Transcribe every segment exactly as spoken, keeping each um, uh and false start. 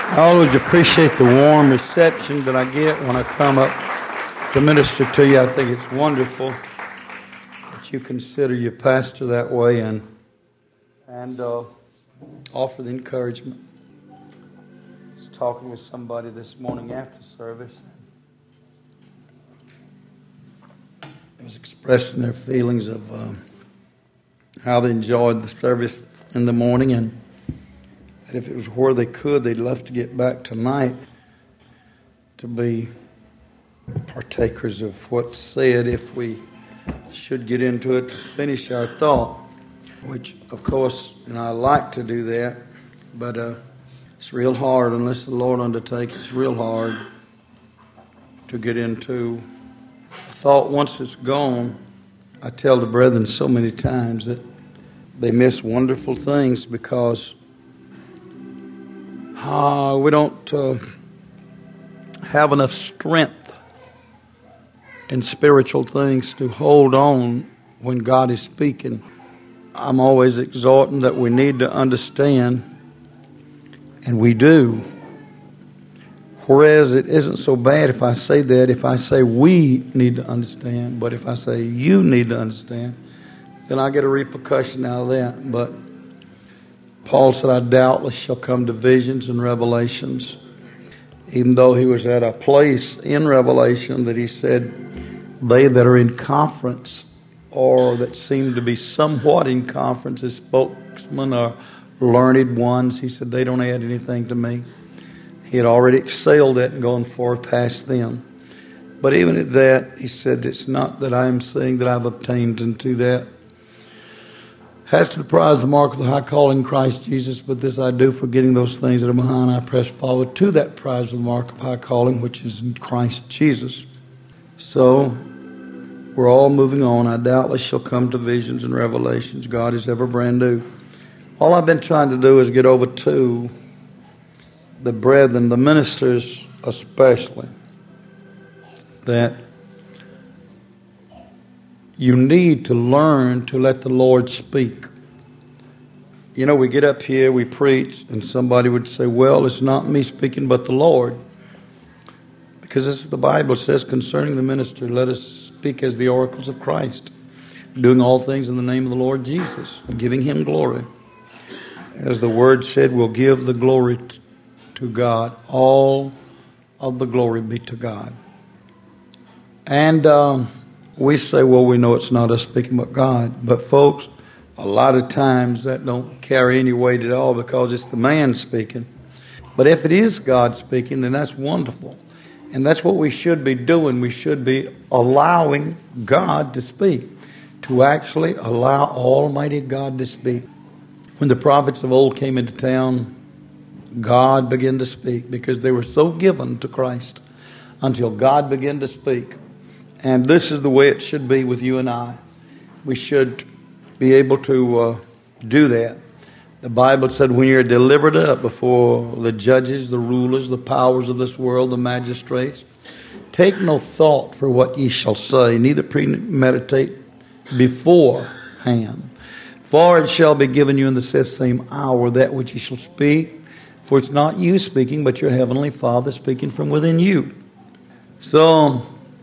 I always appreciate the warm reception that I get when I come up to minister to you. I think it's wonderful that you consider your pastor that way and and uh, offer the encouragement. I was talking with somebody this morning after service. They was expressing their feelings of uh, how they enjoyed the service in the morning, and that if it was where they could, they'd love to get back tonight to be partakers of what's said if we should get into it to finish our thought, which, of course, you know, I like to do that, but uh, it's real hard unless the Lord undertakes. It's real hard to get into a thought once it's gone. I tell the brethren so many times that they miss wonderful things because Uh, we don't uh, have enough strength in spiritual things to hold on when God is speaking. I'm always exhorting that we need to understand, and we do. Whereas it isn't so bad if I say that, if I say we need to understand, but if I say you need to understand, then I get a repercussion out of that. But Paul said, I doubtless shall come to visions and revelations. Even though he was at a place in Revelation that he said, they that are in conference or that seem to be somewhat in conference as spokesmen or learned ones, he said, they don't add anything to me. He had already excelled at and gone forth past them. But even at that, he said, it's not that I am saying that I've obtained unto that. As to the prize, the mark of the high calling in Christ Jesus, but this I do, forgetting those things that are behind, I press forward to that prize of the mark of high calling, which is in Christ Jesus. So, we're all moving on. I doubtless shall come to visions and revelations. God is ever brand new. All I've been trying to do is get over to the brethren, the ministers especially, that you need to learn to let the Lord speak. You know, we get up here, we preach, and somebody would say, well, it's not me speaking, but the Lord. Because this is the Bible says concerning the minister, let us speak as the oracles of Christ, doing all things in the name of the Lord Jesus, and giving him glory. As the word said, we'll give the glory t- to God. All of the glory be to God. And um, we say, well, we know it's not us speaking but God. But folks, a lot of times that don't carry any weight at all because it's the man speaking. But if it is God speaking, then that's wonderful. And that's what we should be doing. We should be allowing God to speak, to actually allow Almighty God to speak. When the prophets of old came into town, God began to speak because they were so given to Christ until God began to speak. And this is the way it should be with you and I. We should be able to uh, do that. The Bible said when you're delivered up before the judges, the rulers, the powers of this world, the magistrates, take no thought for what ye shall say, neither premeditate beforehand. For it shall be given you in the same hour that which ye shall speak. For it's not you speaking, but your heavenly Father speaking from within you. So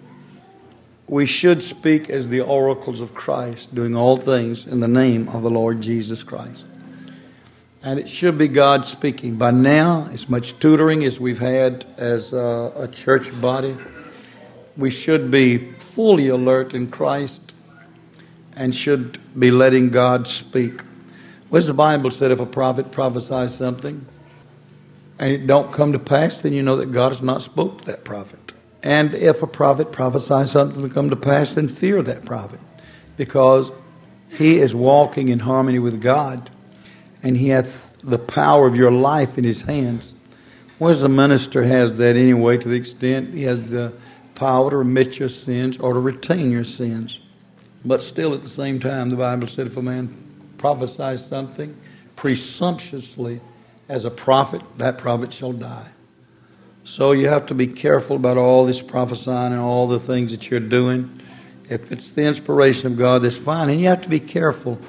we should speak as the oracles of Christ, doing all things in the name of the Lord Jesus Christ. And it should be God speaking. By now, as much tutoring as we've had as a, a church body, we should be fully alert in Christ and should be letting God speak. Where's the Bible said if a prophet prophesies something and it don't come to pass, then you know that God has not spoke to that prophet. And if a prophet prophesies something to come to pass, then fear that prophet, because he is walking in harmony with God, and he hath the power of your life in his hands. Whereas the minister has that anyway, to the extent he has the power to remit your sins or to retain your sins. But still at the same time, the Bible said if a man prophesies something presumptuously as a prophet, that prophet shall die. So you have to be careful about all this prophesying and all the things that you're doing. If it's the inspiration of God, that's fine. And you have to be careful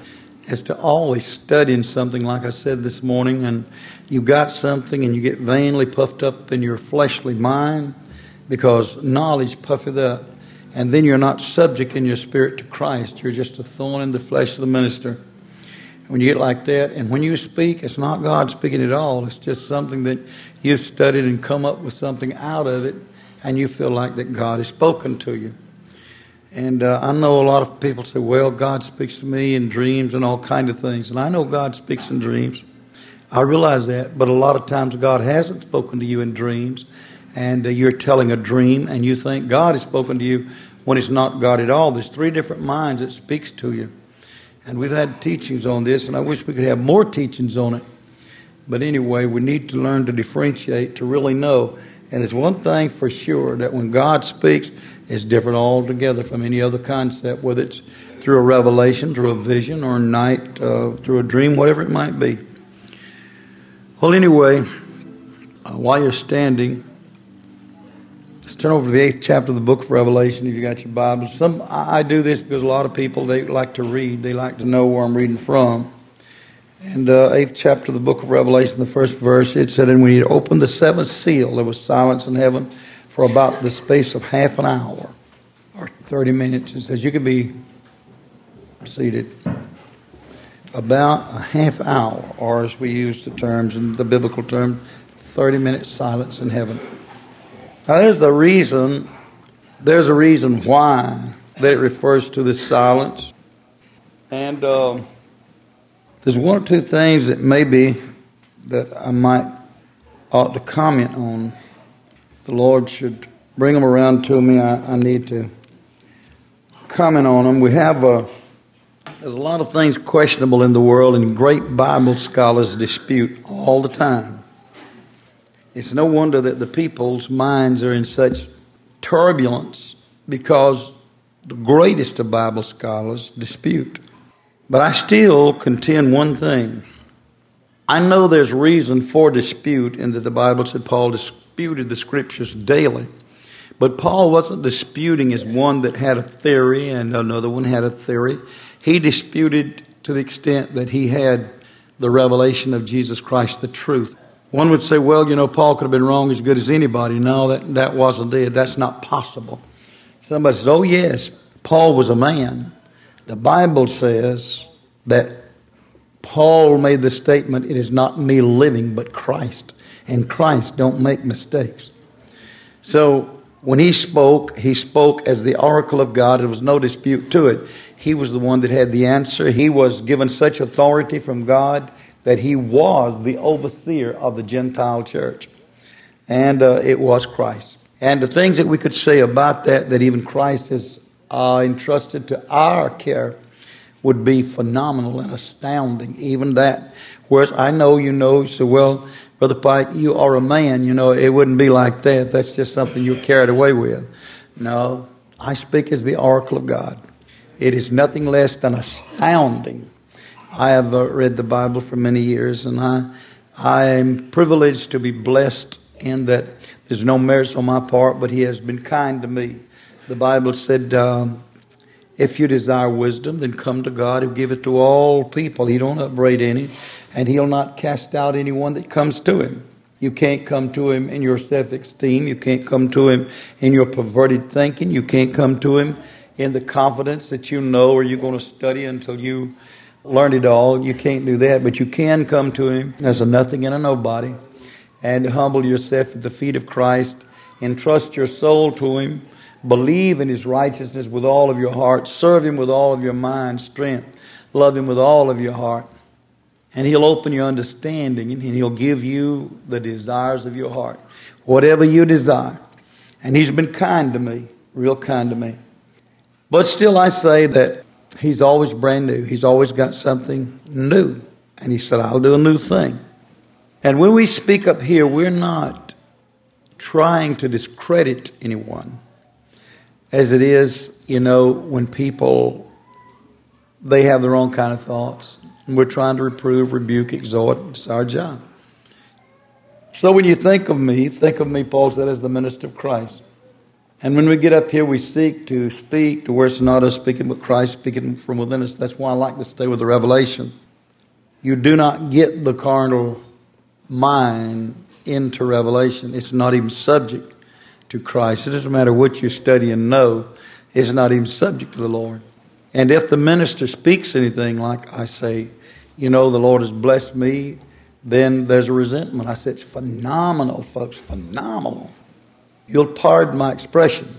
is to always studying something, like I said this morning, and you got something and you get vainly puffed up in your fleshly mind because knowledge puffeth up. And then you're not subject in your spirit to Christ. You're just a thorn in the flesh of the minister. When you get like that, and when you speak, it's not God speaking at all. It's just something that you've studied and come up with something out of it, and you feel like that God has spoken to you. And uh, I know a lot of people say, well, God speaks to me in dreams and all kinds of things. And I know God speaks in dreams. I realize that. But a lot of times God hasn't spoken to you in dreams. And uh, you're telling a dream and you think God has spoken to you when it's not God at all. There's three different minds that speaks to you. And we've had teachings on this, and I wish we could have more teachings on it. But anyway, we need to learn to differentiate, to really know. And there's one thing for sure, that when God speaks, it's different altogether from any other concept, whether it's through a revelation, through a vision, or a night, uh, through a dream, whatever it might be. Well, anyway, uh, while you're standing, let's turn over to the eighth chapter of the book of Revelation if you got your Bibles. Some I, I do this because a lot of people, they like to read. They like to know where I'm reading from. And uh, eighth chapter of the book of Revelation, the first verse, it said, and when he opened the seventh seal, there was silence in heaven for about the space of half an hour or thirty minutes. It says you can be seated. About a half hour, or as we use the terms in the biblical term, thirty minutes silence in heaven. Now there's a reason, there's a reason why that it refers to this silence. And uh, there's one or two things that maybe that I might ought to comment on. The Lord should bring them around to me. I, I need to comment on them. We have a, there's a lot of things questionable in the world, and great Bible scholars dispute all the time. It's no wonder that the people's minds are in such turbulence because the greatest of Bible scholars dispute. But I still contend one thing. I know there's reason for dispute in that the Bible said Paul disputed the Scriptures daily. But Paul wasn't disputing as one that had a theory and another one had a theory. He disputed to the extent that he had the revelation of Jesus Christ, the truth. One would say, well, you know, Paul could have been wrong as good as anybody. No, that, that wasn't it. That's not possible. Somebody says, oh, yes, Paul was a man. The Bible says that Paul made the statement, it is not me living, but Christ. And Christ don't make mistakes. So when he spoke, he spoke as the oracle of God. There was no dispute to it. He was the one that had the answer. He was given such authority from God that he was the overseer of the Gentile church. And uh, it was Christ. And the things that we could say about that, that even Christ has uh, entrusted to our care, would be phenomenal and astounding. Even that. Whereas I know, you know, you say, well, Brother Pike, you are a man. You know, it wouldn't be like that. That's just something you're carried away with. No, I speak as the oracle of God. It is nothing less than astounding. I have uh, read the Bible for many years, and I I am privileged to be blessed in that there's no merits on my part, but He has been kind to me. The Bible said, um, if you desire wisdom, then come to God who giveth to all people. He don't upbraid any, and He'll not cast out anyone that comes to Him. You can't come to Him in your self-esteem. You can't come to Him in your perverted thinking. You can't come to Him in the confidence that you know or you're going to study until you learn it all. You can't do that, but you can come to Him as a nothing and a nobody and humble yourself at the feet of Christ, entrust your soul to Him, believe in His righteousness with all of your heart, serve Him with all of your mind, strength, love Him with all of your heart, and He'll open your understanding and He'll give you the desires of your heart, whatever you desire. And He's been kind to me, real kind to me. But still I say that He's always brand new. He's always got something new. And He said, I'll do a new thing. And when we speak up here, we're not trying to discredit anyone. As it is, you know, when people, they have their own kind of thoughts. And we're trying to reprove, rebuke, exhort. It's our job. So when you think of me, think of me, Paul said, as the minister of Christ. And when we get up here, we seek to speak to where it's not us speaking, but Christ speaking from within us. That's why I like to stay with the revelation. You do not get the carnal mind into revelation. It's not even subject to Christ. It doesn't matter what you study and know. It's not even subject to the Lord. And if the minister speaks anything like I say, you know, the Lord has blessed me, then there's a resentment. I say it's phenomenal, folks, phenomenal. You'll pardon my expression.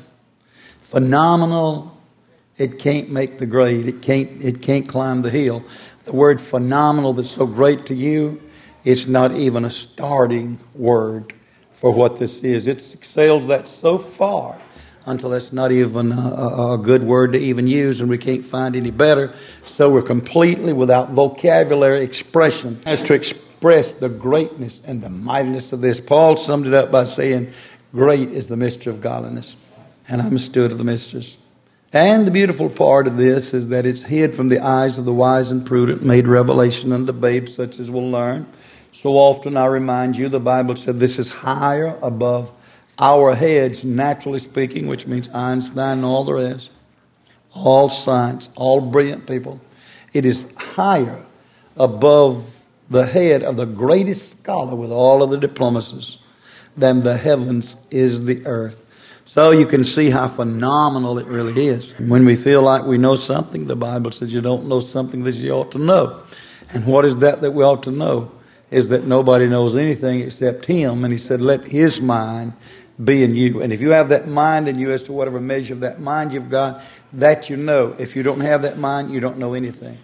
Phenomenal, it can't make the grade. It can't, it can't climb the hill. The word phenomenal that's so great to you, it's not even a starting word for what this is. It excels that so far until it's not even a, a good word to even use, and we can't find any better. So we're completely without vocabulary expression as to express the greatness and the mightiness of this. Paul summed it up by saying, great is the mystery of godliness, and I'm a steward of the mysteries. And the beautiful part of this is that it's hid from the eyes of the wise and prudent, made revelation unto babes such as will learn. So often I remind you, the Bible said this is higher above our heads, naturally speaking, which means Einstein and all the rest, all science, all brilliant people. It is higher above the head of the greatest scholar with all of the diplomacies than the heavens is the earth. So you can see how phenomenal it really is. When we feel like we know something, the Bible says you don't know something that you ought to know. And what is that that we ought to know? Is that nobody knows anything except Him. And He said, let His mind be in you. And if you have that mind in you as to whatever measure of that mind you've got, that you know. If you don't have that mind, you don't know anything.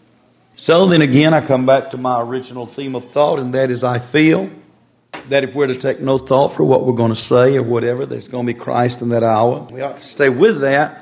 So then again, I come back to my original theme of thought, and that is I feel that if we're to take no thought for what we're going to say or whatever, there's going to be Christ in that hour. We ought to stay with that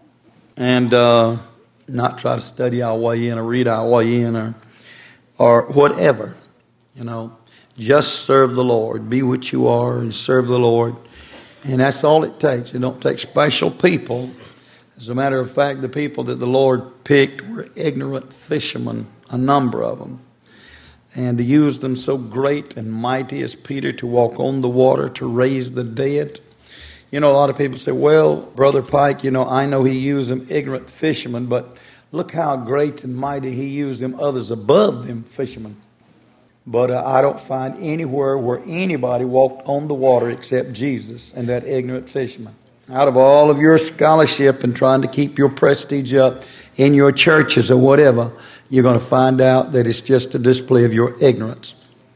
and uh, not try to study our way in or read our way in or, or whatever. You know, just serve the Lord. Be what you are and serve the Lord. And that's all it takes. It don't take special people. As a matter of fact, the people that the Lord picked were ignorant fishermen, a number of them. And He used them so great and mighty as Peter to walk on the water, to raise the dead. You know, a lot of people say, well, Brother Pike, you know, I know He used them ignorant fishermen, but look how great and mighty He used them others above them fishermen. But uh, I don't find anywhere where anybody walked on the water except Jesus and that ignorant fisherman. Out of all of your scholarship and trying to keep your prestige up in your churches or whatever, you're going to find out that it's just a display of your ignorance.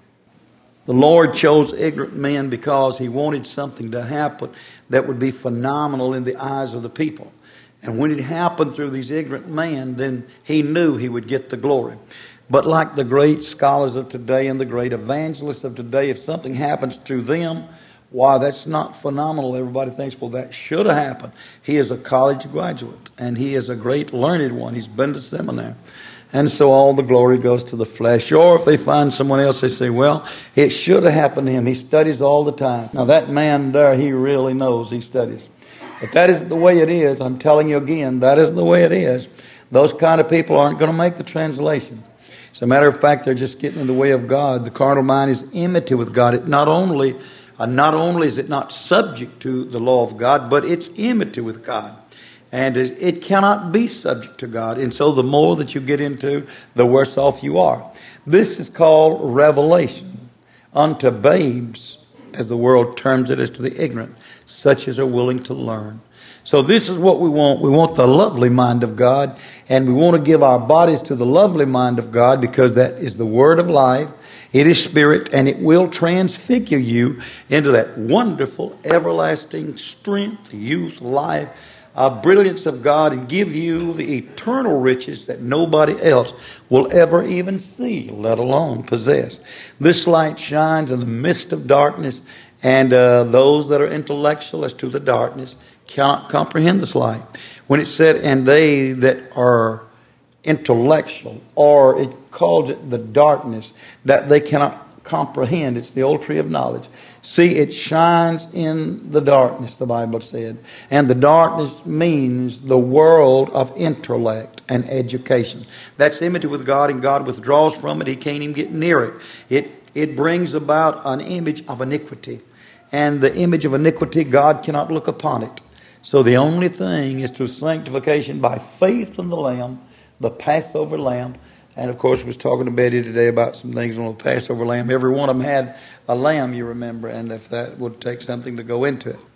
The Lord chose ignorant men because He wanted something to happen that would be phenomenal in the eyes of the people. And when it happened through these ignorant men, then He knew He would get the glory. But like the great scholars of today and the great evangelists of today, if something happens through them, why, that's not phenomenal. Everybody thinks, well, that should have happened. He is a college graduate, and he is a great learned one. He's been to seminary. And so all the glory goes to the flesh. Or if they find someone else, they say, well, it should have happened to him. He studies all the time. Now, that man there, he really knows he studies. But that isn't the way it is. I'm telling you again, that isn't the way it is. Those kind of people aren't going to make the translation. As a matter of fact, they're just getting in the way of God. The carnal mind is enmity with God. It not only, uh, not only is it not subject to the law of God, but it's enmity with God. And it cannot be subject to God. And so the more that you get into, the worse off you are. This is called revelation unto babes, as the world terms it, as to the ignorant, such as are willing to learn. So this is what we want. We want the lovely mind of God, and we want to give our bodies to the lovely mind of God because that is the word of life. It is spirit, and it will transfigure you into that wonderful, everlasting strength, youth, life, uh, brilliance of God, and give you the eternal riches that nobody else will ever even see, let alone possess. This light shines in the midst of darkness, and uh, those that are intellectual as to the darkness cannot comprehend this light. When it said, and they that are intellectual, or it calls it the darkness, that they cannot comprehend. It's the old tree of knowledge. See, it shines in the darkness, the Bible said. And the darkness means the world of intellect and education. That's enmity with God, and God withdraws from it. He can't even get near it. It, it brings about an image of iniquity. and the image of iniquity, God cannot look upon it. So the only thing is through sanctification by faith in the Lamb, the Passover Lamb. And of course, I was talking to Betty today about some things on the Passover lamb. Every one of them had a lamb, you remember, and if that would take something to go into it.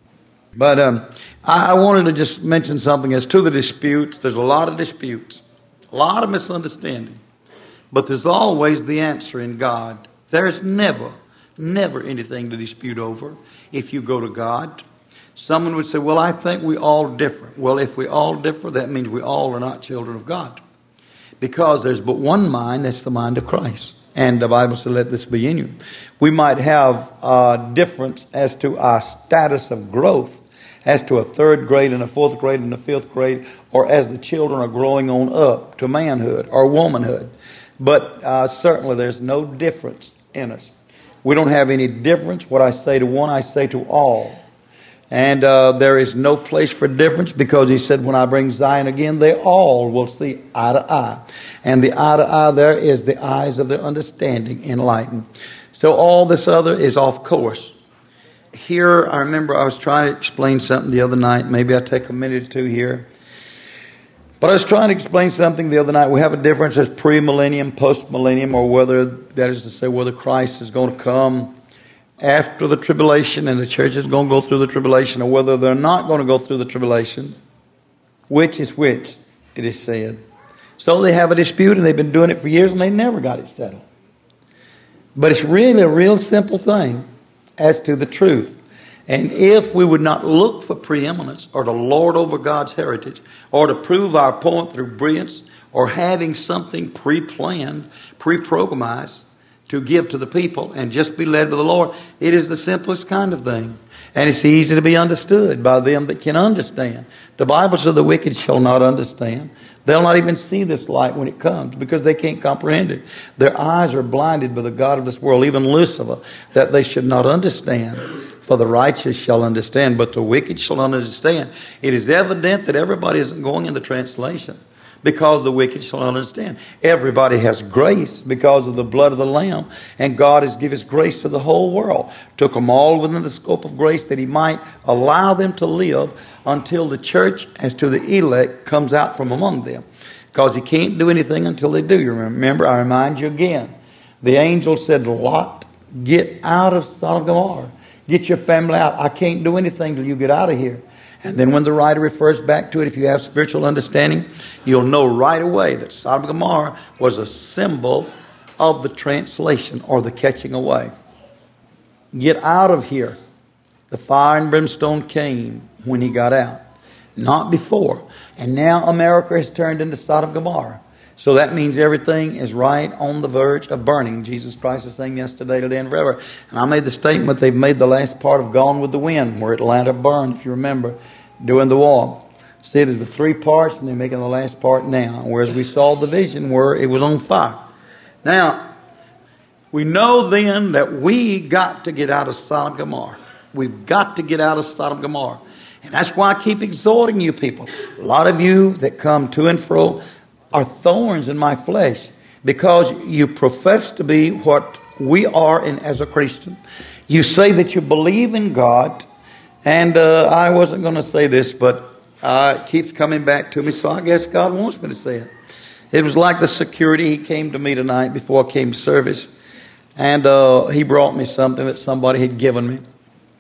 But um, I, I wanted to just mention something as to the disputes. There's a lot of disputes, a lot of misunderstanding. But there's always the answer in God. There's never, never anything to dispute over if you go to God. Someone would say, well, I think we all differ. Well, if we all differ, that means we all are not children of God. Because there's but one mind, that's the mind of Christ. And the Bible said, let this be in you. We might have a difference as to our status of growth, as to a third grade and a fourth grade and a fifth grade, or as the children are growing on up to manhood or womanhood. But uh, certainly there's no difference in us. We don't have any difference. What I say to one, I say to all. And uh, there is no place for difference, because he said, when I bring Zion again, they all will see eye to eye. And the eye to eye there is the eyes of their understanding enlightened. So all this other is off course. Here, I remember I was trying to explain something the other night. Maybe I'll take a minute or two here. But I was trying to explain something the other night. We have a difference as pre-millennium, post-millennium, or whether, that is to say, whether Christ is going to come after the tribulation and the church is going to go through the tribulation, or whether they're not going to go through the tribulation. Which is which, it is said. So they have a dispute, and they've been doing it for years, and they never got it settled. But it's really a real simple thing as to the truth. And if we would not look for preeminence or to lord over God's heritage, or to prove our point through brilliance, or having something pre-planned, pre-programmed to give to the people and just be led by the Lord, it is the simplest kind of thing. And it's easy to be understood by them that can understand. The Bible says the wicked shall not understand. They'll not even see this light when it comes, because they can't comprehend it. Their eyes are blinded by the God of this world, even Lucifer, that they should not understand. For the righteous shall understand, but the wicked shall not understand. It is evident that everybody isn't going into translation, because the wicked shall not understand. Everybody has grace because of the blood of the Lamb, and God has given His grace to the whole world. Took them all within the scope of grace, that He might allow them to live until the church, as to the elect, comes out from among them. Because He can't do anything until they do. You remember, I remind you again, the angel said, Lot, get out of Sodom and Gomorrah. Get your family out. I can't do anything till you get out of here. And then when the writer refers back to it, if you have spiritual understanding, you'll know right away that Sodom and Gomorrah was a symbol of the translation, or the catching away. Get out of here. The fire and brimstone came when he got out, not before. And now America has turned into Sodom and Gomorrah. So that means everything is right on the verge of burning. Jesus Christ is saying yesterday, today, and forever. And I made the statement, they've made the last part of Gone with the Wind, where Atlanta burned, if you remember, during the war. See, it is the three parts, and they're making the last part now. Whereas we saw the vision where it was on fire. Now, we know then that we got to get out of Sodom and Gomorrah. We've got to get out of Sodom and Gomorrah. And that's why I keep exhorting you people. A lot of you that come to and fro are thorns in my flesh, because you profess to be what we are in, as a Christian. You say that you believe in God, and uh, I wasn't going to say this, but uh, it keeps coming back to me, so I guess God wants me to say it. It was like the security. He came to me tonight before I came to service, and uh, he brought me something that somebody had given me.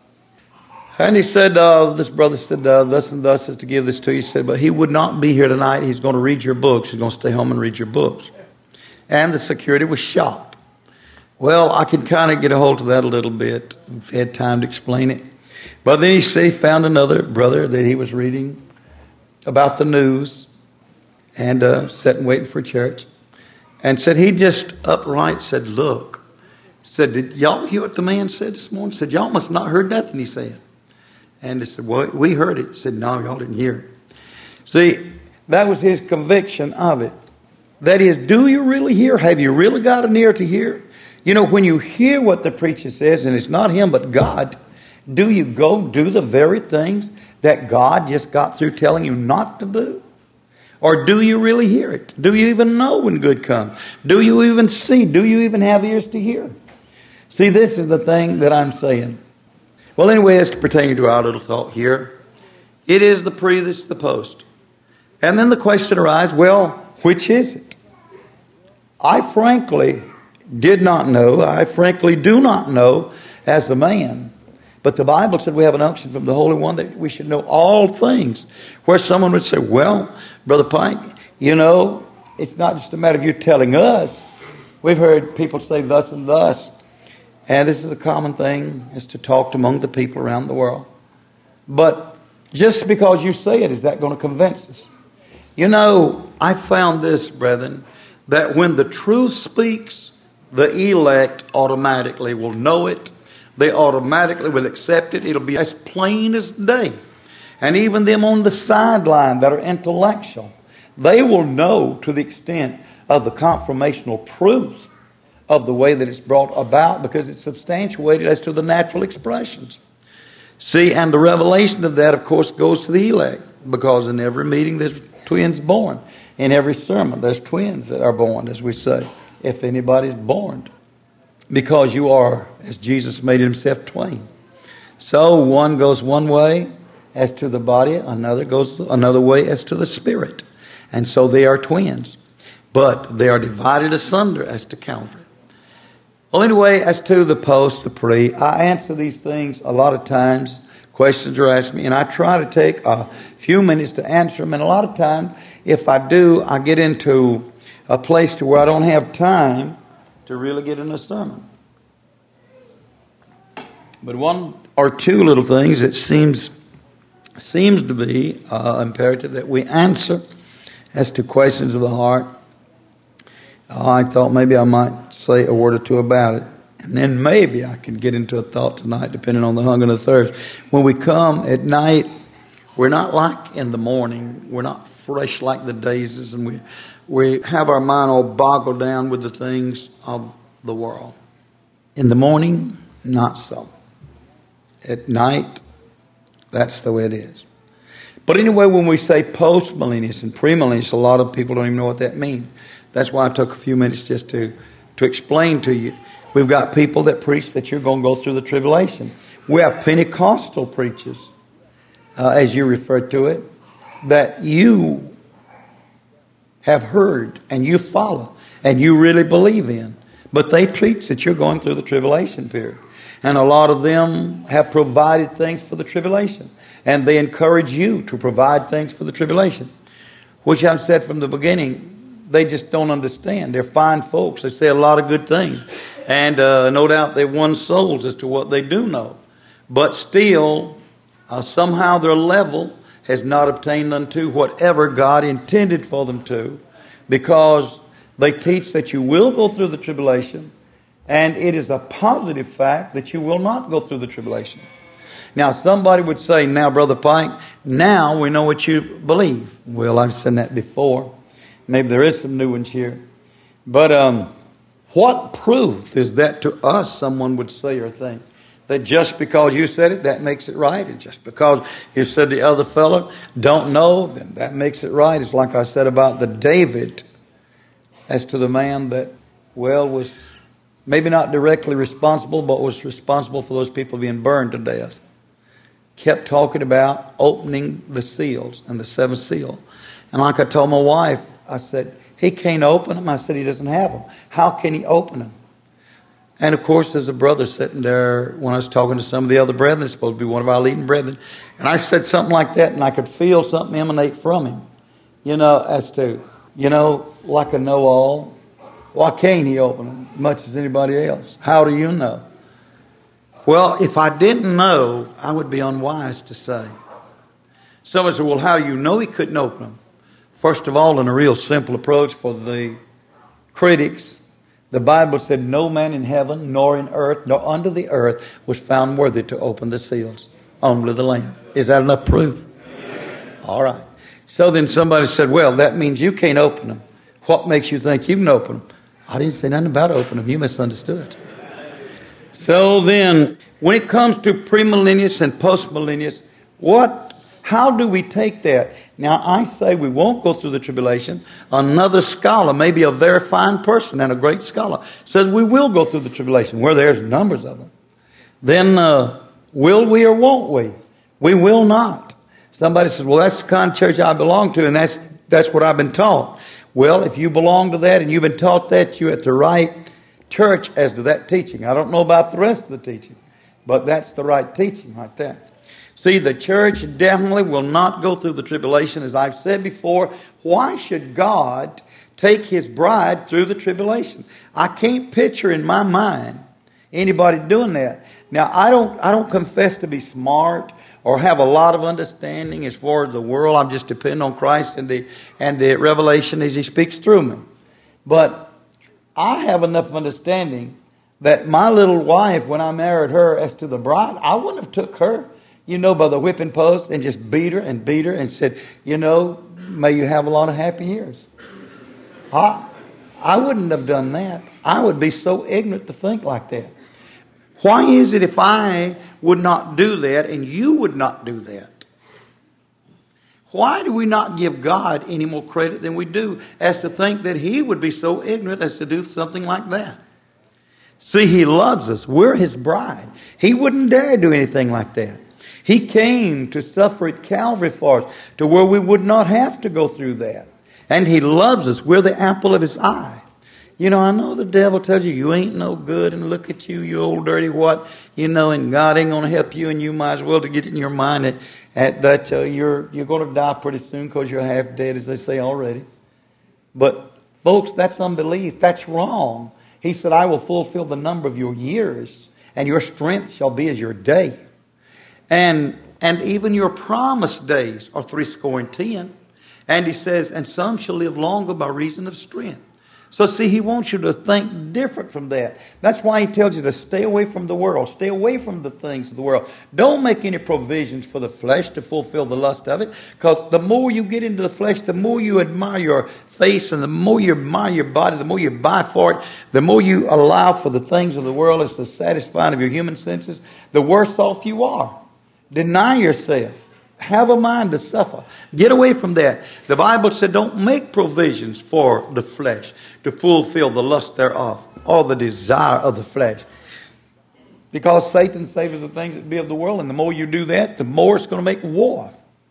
And he said, uh, this brother said, uh, thus and thus is to give this to you. He said, but he would not be here tonight. He's going to read your books. He's going to stay home and read your books. And the security was shocked. Well, I can kind of get a hold of that a little bit. I've had time to explain it. But then he said he found another brother that he was reading about the news, and uh, sitting waiting for church. And said, he just upright said, look. Said, did y'all hear what the man said this morning? Said, y'all must not heard nothing he said. And he said, well, we heard it. He said, no, y'all didn't hear it. See, that was his conviction of it. That is, do you really hear? Have you really got an ear to hear? You know, when you hear what the preacher says, and it's not him but God, do you go do the very things that God just got through telling you not to do? Or do you really hear it? Do you even know when good comes? Do you even see? Do you even have ears to hear? See, this is the thing that I'm saying. Well, anyway, as pertaining to our little thought here, it is the pre, this is the post. And then the question arises, well, which is it? I frankly did not know. I frankly do not know as a man. But the Bible said we have an unction from the Holy One that we should know all things. Where someone would say, well, Brother Pike, you know, it's not just a matter of you telling us. We've heard people say thus and thus. And this is a common thing, is to talk among the people around the world. But just because you say it, is that going to convince us? You know, I found this, brethren, that when the truth speaks, the elect automatically will know it. They automatically will accept it. It'll be as plain as day. And even them on the sideline that are intellectual, they will know to the extent of the confirmational proof of the way that it's brought about, because it's substantiated as to the natural expressions. See, and the revelation of that, of course, goes to the elect, because in every meeting there's twins born. In every sermon there's twins that are born, as we say, if anybody's born. Because you are, as Jesus made himself, twain. So one goes one way as to the body, another goes another way as to the spirit. And so they are twins. But they are divided asunder as to Calvary. Well, anyway, as to the post, the pre, I answer these things a lot of times. Questions are asked me, and I try to take a few minutes to answer them. And a lot of times, if I do, I get into a place to where I don't have time to really get in a sermon. But one or two little things that seems seems to be uh, imperative that we answer as to questions of the heart. Uh, I thought maybe I might say a word or two about it. And then maybe I can get into a thought tonight, depending on the hunger and the thirst. When we come at night, we're not like in the morning. We're not fresh like the daisies, and we we have our mind all boggled down with the things of the world. In the morning, not so. At night, that's the way it is. But anyway, when we say post-millennials and pre-millennials, a lot of people don't even know what that means. That's why I took a few minutes just to, to explain to you. We've got people that preach that you're going to go through the tribulation. We have Pentecostal preachers, uh, as you refer to it, that you have heard and you follow and you really believe in. But they preach that you're going through the tribulation period. And a lot of them have provided things for the tribulation. And they encourage you to provide things for the tribulation. Which I've said from the beginning, they just don't understand. They're fine folks. They say a lot of good things. And uh, no doubt they've won souls as to what they do know. But still, uh, somehow their level has not obtained unto whatever God intended for them to. Because they teach that you will go through the tribulation. And it is a positive fact that you will not go through the tribulation. Now, somebody would say, now, Brother Pike, now we know what you believe. Well, I've said that before. Maybe there is some new ones here. But um, what proof is that to us, someone would say or think? That just because you said it, that makes it right. And just because you said the other fellow don't know, then that makes it right. It's like I said about the David as to the man that, well, was maybe not directly responsible, but was responsible for those people being burned to death. Kept talking about opening the seals and the seventh seal. And like I told my wife, I said, he can't open them. I said, he doesn't have them. How can he open them? And of course, there's a brother sitting there when I was talking to some of the other brethren. It's supposed to be one of our leading brethren. And I said something like that, and I could feel something emanate from him. You know, as to, you know, like a know-all. Why can't he open them much as anybody else? How do you know? Well, if I didn't know, I would be unwise to say. Someone said, well, how do you know he couldn't open them? First of all, in a real simple approach for the critics, the Bible said no man in heaven, nor in earth, nor under the earth was found worthy to open the seals. Only the Lamb. Is that enough proof? Amen. All right. So then somebody said, well, that means you can't open them. What makes you think you can open them? I didn't say nothing about opening them. You misunderstood. So then, when it comes to premillennialists and postmillennialists, what, how do we take that? Now, I say we won't go through the tribulation. Another scholar, maybe a very fine person and a great scholar, says we will go through the tribulation, where there's numbers of them. Then uh, Will we or won't we? We will not. Somebody says, well, that's the kind of church I belong to, and that's that's what I've been taught. Well, if you belong to that and you've been taught that, you're at the right church as to that teaching. I don't know about the rest of the teaching, but that's the right teaching right there. See, the church definitely will not go through the tribulation. As I've said before, why should God take His bride through the tribulation? I can't picture in my mind anybody doing that. Now, I don't I don't confess to be smart or have a lot of understanding as far as the world. I'm just depending on Christ and the and the revelation as He speaks through me. But I have enough understanding that my little wife, when I married her as to the bride, I wouldn't have took her, you know, by the whipping post and just beat her and beat her and said, you know, may you have a lot of happy years. I, I wouldn't have done that. I would be so ignorant to think like that. Why is it if I would not do that and you would not do that? Why do we not give God any more credit than we do as to think that He would be so ignorant as to do something like that? See, He loves us. We're His bride. He wouldn't dare do anything like that. He came to suffer at Calvary for us, to where we would not have to go through that. And He loves us. We're the apple of His eye. You know, I know the devil tells you, you ain't no good, and look at you, you old dirty what, you know, and God ain't going to help you, and you might as well to get it in your mind that, at, that uh, you're, you're going to die pretty soon because you're half dead, as they say already. But, folks, that's unbelief. That's wrong. He said, I will fulfill the number of your years, and your strength shall be as your day. And and even your promised days are threescore and ten. And He says, and some shall live longer by reason of strength. So see, He wants you to think different from that. That's why He tells you to stay away from the world. Stay away from the things of the world. Don't make any provisions for the flesh to fulfill the lust of it. Because the more you get into the flesh, the more you admire your face, and the more you admire your body, the more you buy for it, the more you allow for the things of the world as the satisfying of your human senses, the worse off you are. Deny yourself. Have a mind to suffer. Get away from that. The Bible said don't make provisions for the flesh to fulfill the lust thereof, or the desire of the flesh. Because Satan savors the things that be of the world, and the more you do that, the more it's going to make war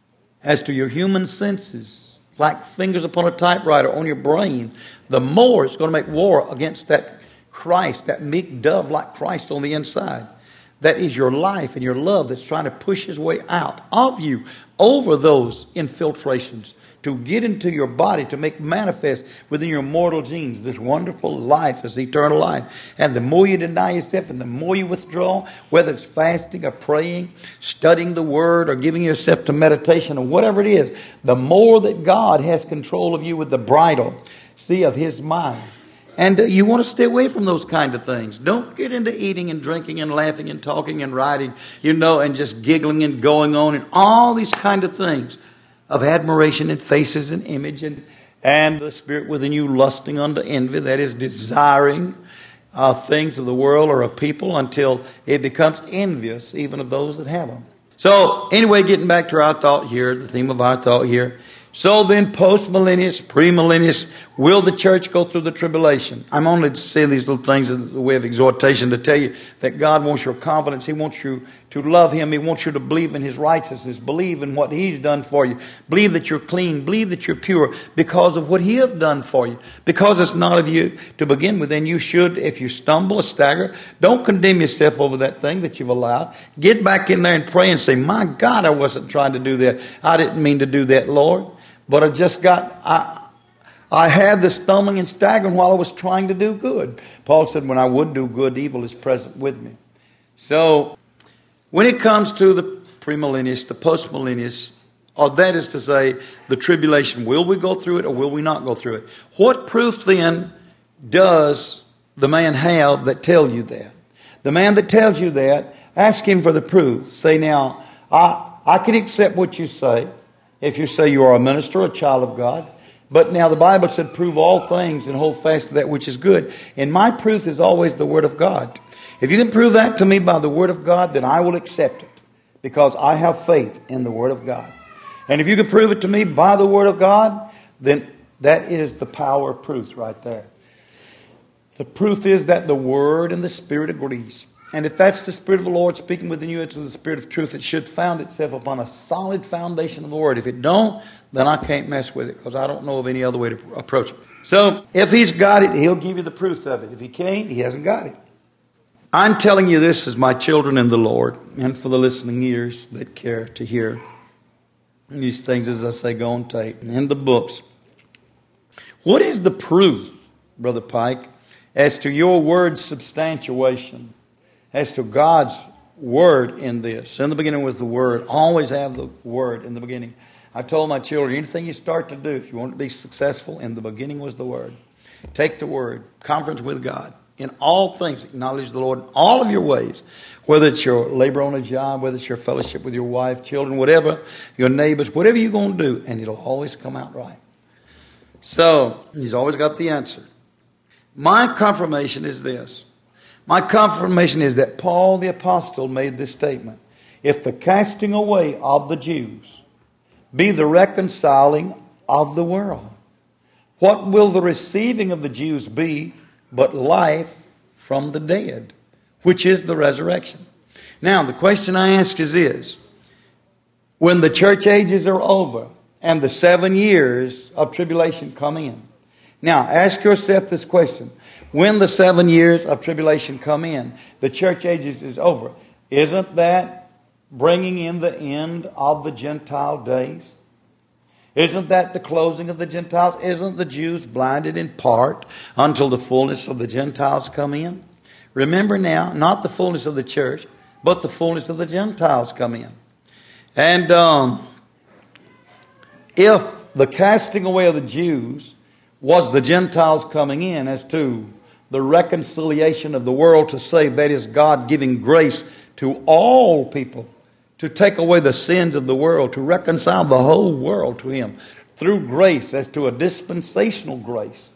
as to your human senses, like fingers upon a typewriter on your brain. The more it's going to make war against that Christ, that meek dove like Christ on the inside. That is your life and your love that's trying to push His way out of you over those infiltrations to get into your body, to make manifest within your mortal genes this wonderful life, this eternal life. And the more you deny yourself and the more you withdraw, whether it's fasting or praying, studying the Word, or giving yourself to meditation or whatever it is, the more that God has control of you with the bridle, see, of His mind. And you want to stay away from those kind of things. Don't get into eating and drinking and laughing and talking and writing, you know, and just giggling and going on and all these kind of things of admiration and faces and image and, and the spirit within you lusting unto envy, that is desiring uh, things of the world or of people until it becomes envious even of those that have them. So anyway, getting back to our thought here, the theme of our thought here. So then, post-millennials, pre-millennials, will the church go through the tribulation? I'm only saying these little things in the way of exhortation to tell you that God wants your confidence. He wants you to love Him. He wants you to believe in His righteousness. Believe in what He's done for you. Believe that you're clean. Believe that you're pure because of what He has done for you. Because it's not of you to begin with. And you should, if you stumble or stagger, don't condemn yourself over that thing that you've allowed. Get back in there and pray and say, my God, I wasn't trying to do that. I didn't mean to do that, Lord. But I just got, I, I had the stumbling and staggering while I was trying to do good. Paul said, when I would do good, evil is present with me. So, when it comes to the premillennialists, the postmillennialists, or that is to say, the tribulation, will we go through it or will we not go through it? What proof then does the man have that tells you that? The man that tells you that, ask him for the proof. Say, now, I, I can accept what you say. If you say you are a minister, a child of God. But now the Bible said, prove all things and hold fast to that which is good. And my proof is always the Word of God. If you can prove that to me by the Word of God, then I will accept it. Because I have faith in the Word of God. And if you can prove it to me by the Word of God, then that is the power of proof right there. The proof is that the Word and the Spirit agrees. And if that's the Spirit of the Lord speaking within you, it's the Spirit of truth. It should found itself upon a solid foundation of the Word. If it don't, then I can't mess with it because I don't know of any other way to approach it. So if He's got it, He'll give you the proof of it. If He can't, He hasn't got it. I'm telling you this as my children in the Lord, and for the listening ears that care to hear these things, as I say, go on tape and in the books. What is the proof, Brother Pike, as to your word's substantiation, as to God's word in this? In the beginning was the Word. Always have the Word in the beginning. I told my children, anything you start to do, if you want to be successful, in the beginning was the Word. Take the Word. Conference with God. In all things, acknowledge the Lord in all of your ways. Whether it's your labor on a job, whether it's your fellowship with your wife, children, whatever, your neighbors, whatever you're going to do, and it'll always come out right. So, He's always got the answer. My confirmation is this. My confirmation is that Paul the Apostle made this statement. If the casting away of the Jews be the reconciling of the world, what will the receiving of the Jews be but life from the dead, which is the resurrection? Now, the question I ask is this. When the church ages are over and the seven years of tribulation come in. Now, ask yourself this question. When the seven years of tribulation come in, the church ages is over. Isn't that bringing in the end of the Gentile days? Isn't that the closing of the Gentiles? Isn't the Jews blinded in part until the fullness of the Gentiles come in? Remember now, not the fullness of the church, but the fullness of the Gentiles come in. And um, if the casting away of the Jews was the Gentiles coming in as to the reconciliation of the world to save, that is God giving grace to all people, to take away the sins of the world, to reconcile the whole world to Him through grace as to a dispensational grace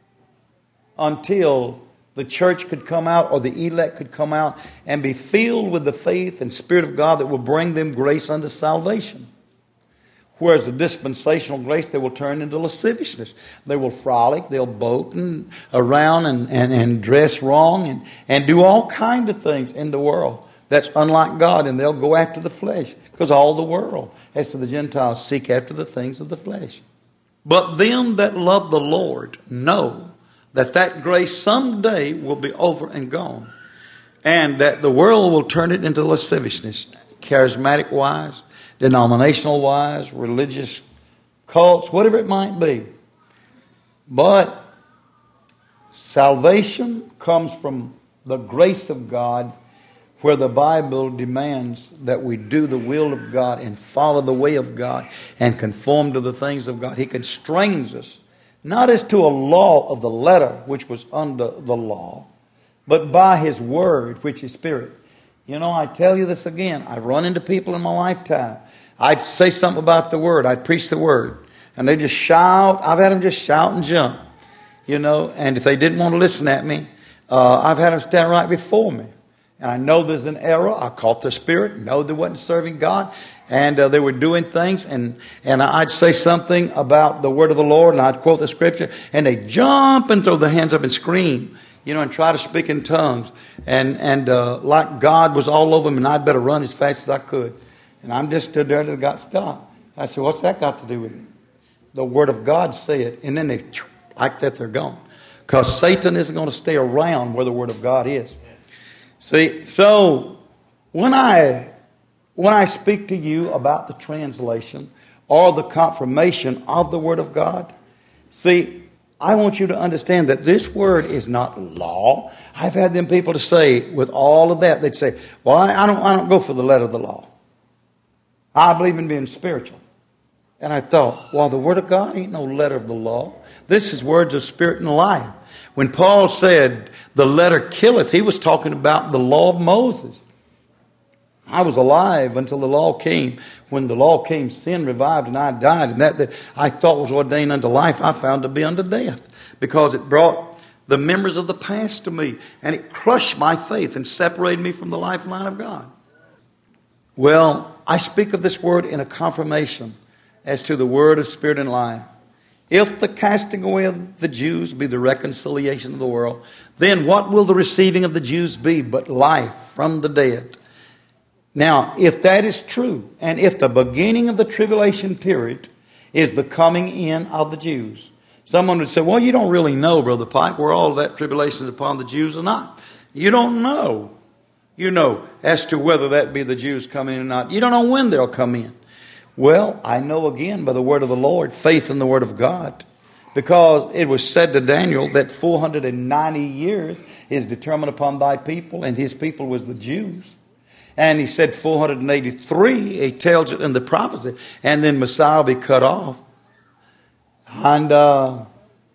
until the church could come out or the elect could come out and be filled with the faith and Spirit of God that will bring them grace unto salvation. Whereas the dispensational grace, they will turn into lasciviousness. They will frolic, they'll boat and around and, and, and dress wrong and, and do all kinds of things in the world that's unlike God, and they'll go after the flesh, because all the world, as to the Gentiles, seek after the things of the flesh. But them that love the Lord know that that grace someday will be over and gone, and that the world will turn it into lasciviousness, charismatic wise, denominational wise, religious cults, whatever it might be. But salvation comes from the grace of God, where the Bible demands that we do the will of God and follow the way of God and conform to the things of God. He constrains us, not as to a law of the letter, which was under the law, but by His Word, which is Spirit. You know, I tell you this again. I've run into people in my lifetime. I'd say something about the Word. I'd preach the Word. And they just shout. I've had them just shout and jump. You know, and if they didn't want to listen at me, uh, I've had them stand right before me. And I know there's an error. I caught their spirit. Know they wasn't serving God. And uh, they were doing things. And, and I'd say something about the word of the Lord. And I'd quote the scripture. And they'd jump and throw their hands up and scream. You know, and try to speak in tongues. And, and uh, like God was all over them. And I'd better run as fast as I could. And I'm just stood there till it got stopped. I said, what's that got to do with it? The word of God said. And then they, like that, they're gone. Because Satan isn't going to stay around where the word of God is. See, so when I when I speak to you about the translation or the confirmation of the Word of God, see, I want you to understand that this word is not law. I've had them people to say, with all of that, they'd say, well, I, I don't I don't go for the letter of the law. I believe in being spiritual. And I thought, well, the Word of God ain't no letter of the law. This is words of spirit and life. When Paul said, the letter killeth, he was talking about the law of Moses. I was alive until the law came. When the law came, sin revived and I died. And that that I thought was ordained unto life, I found to be unto death. Because it brought the memories of the past to me. And it crushed my faith and separated me from the lifeline of God. Well, I speak of this word in a confirmation as to the word of spirit and life. If the casting away of the Jews be the reconciliation of the world, then what will the receiving of the Jews be but life from the dead? Now, if that is true, and if the beginning of the tribulation period is the coming in of the Jews, someone would say, well, you don't really know, Brother Pike, where all of that tribulation is upon the Jews or not. You don't know. You know as to whether that be the Jews coming in or not. You don't know when they'll come in. Well, I know again by the word of the Lord, faith in the word of God, because it was said to Daniel that four hundred ninety years is determined upon thy people, and his people was the Jews. And he said four hundred eighty-three, he tells it in the prophecy, and then Messiah will be cut off. And uh,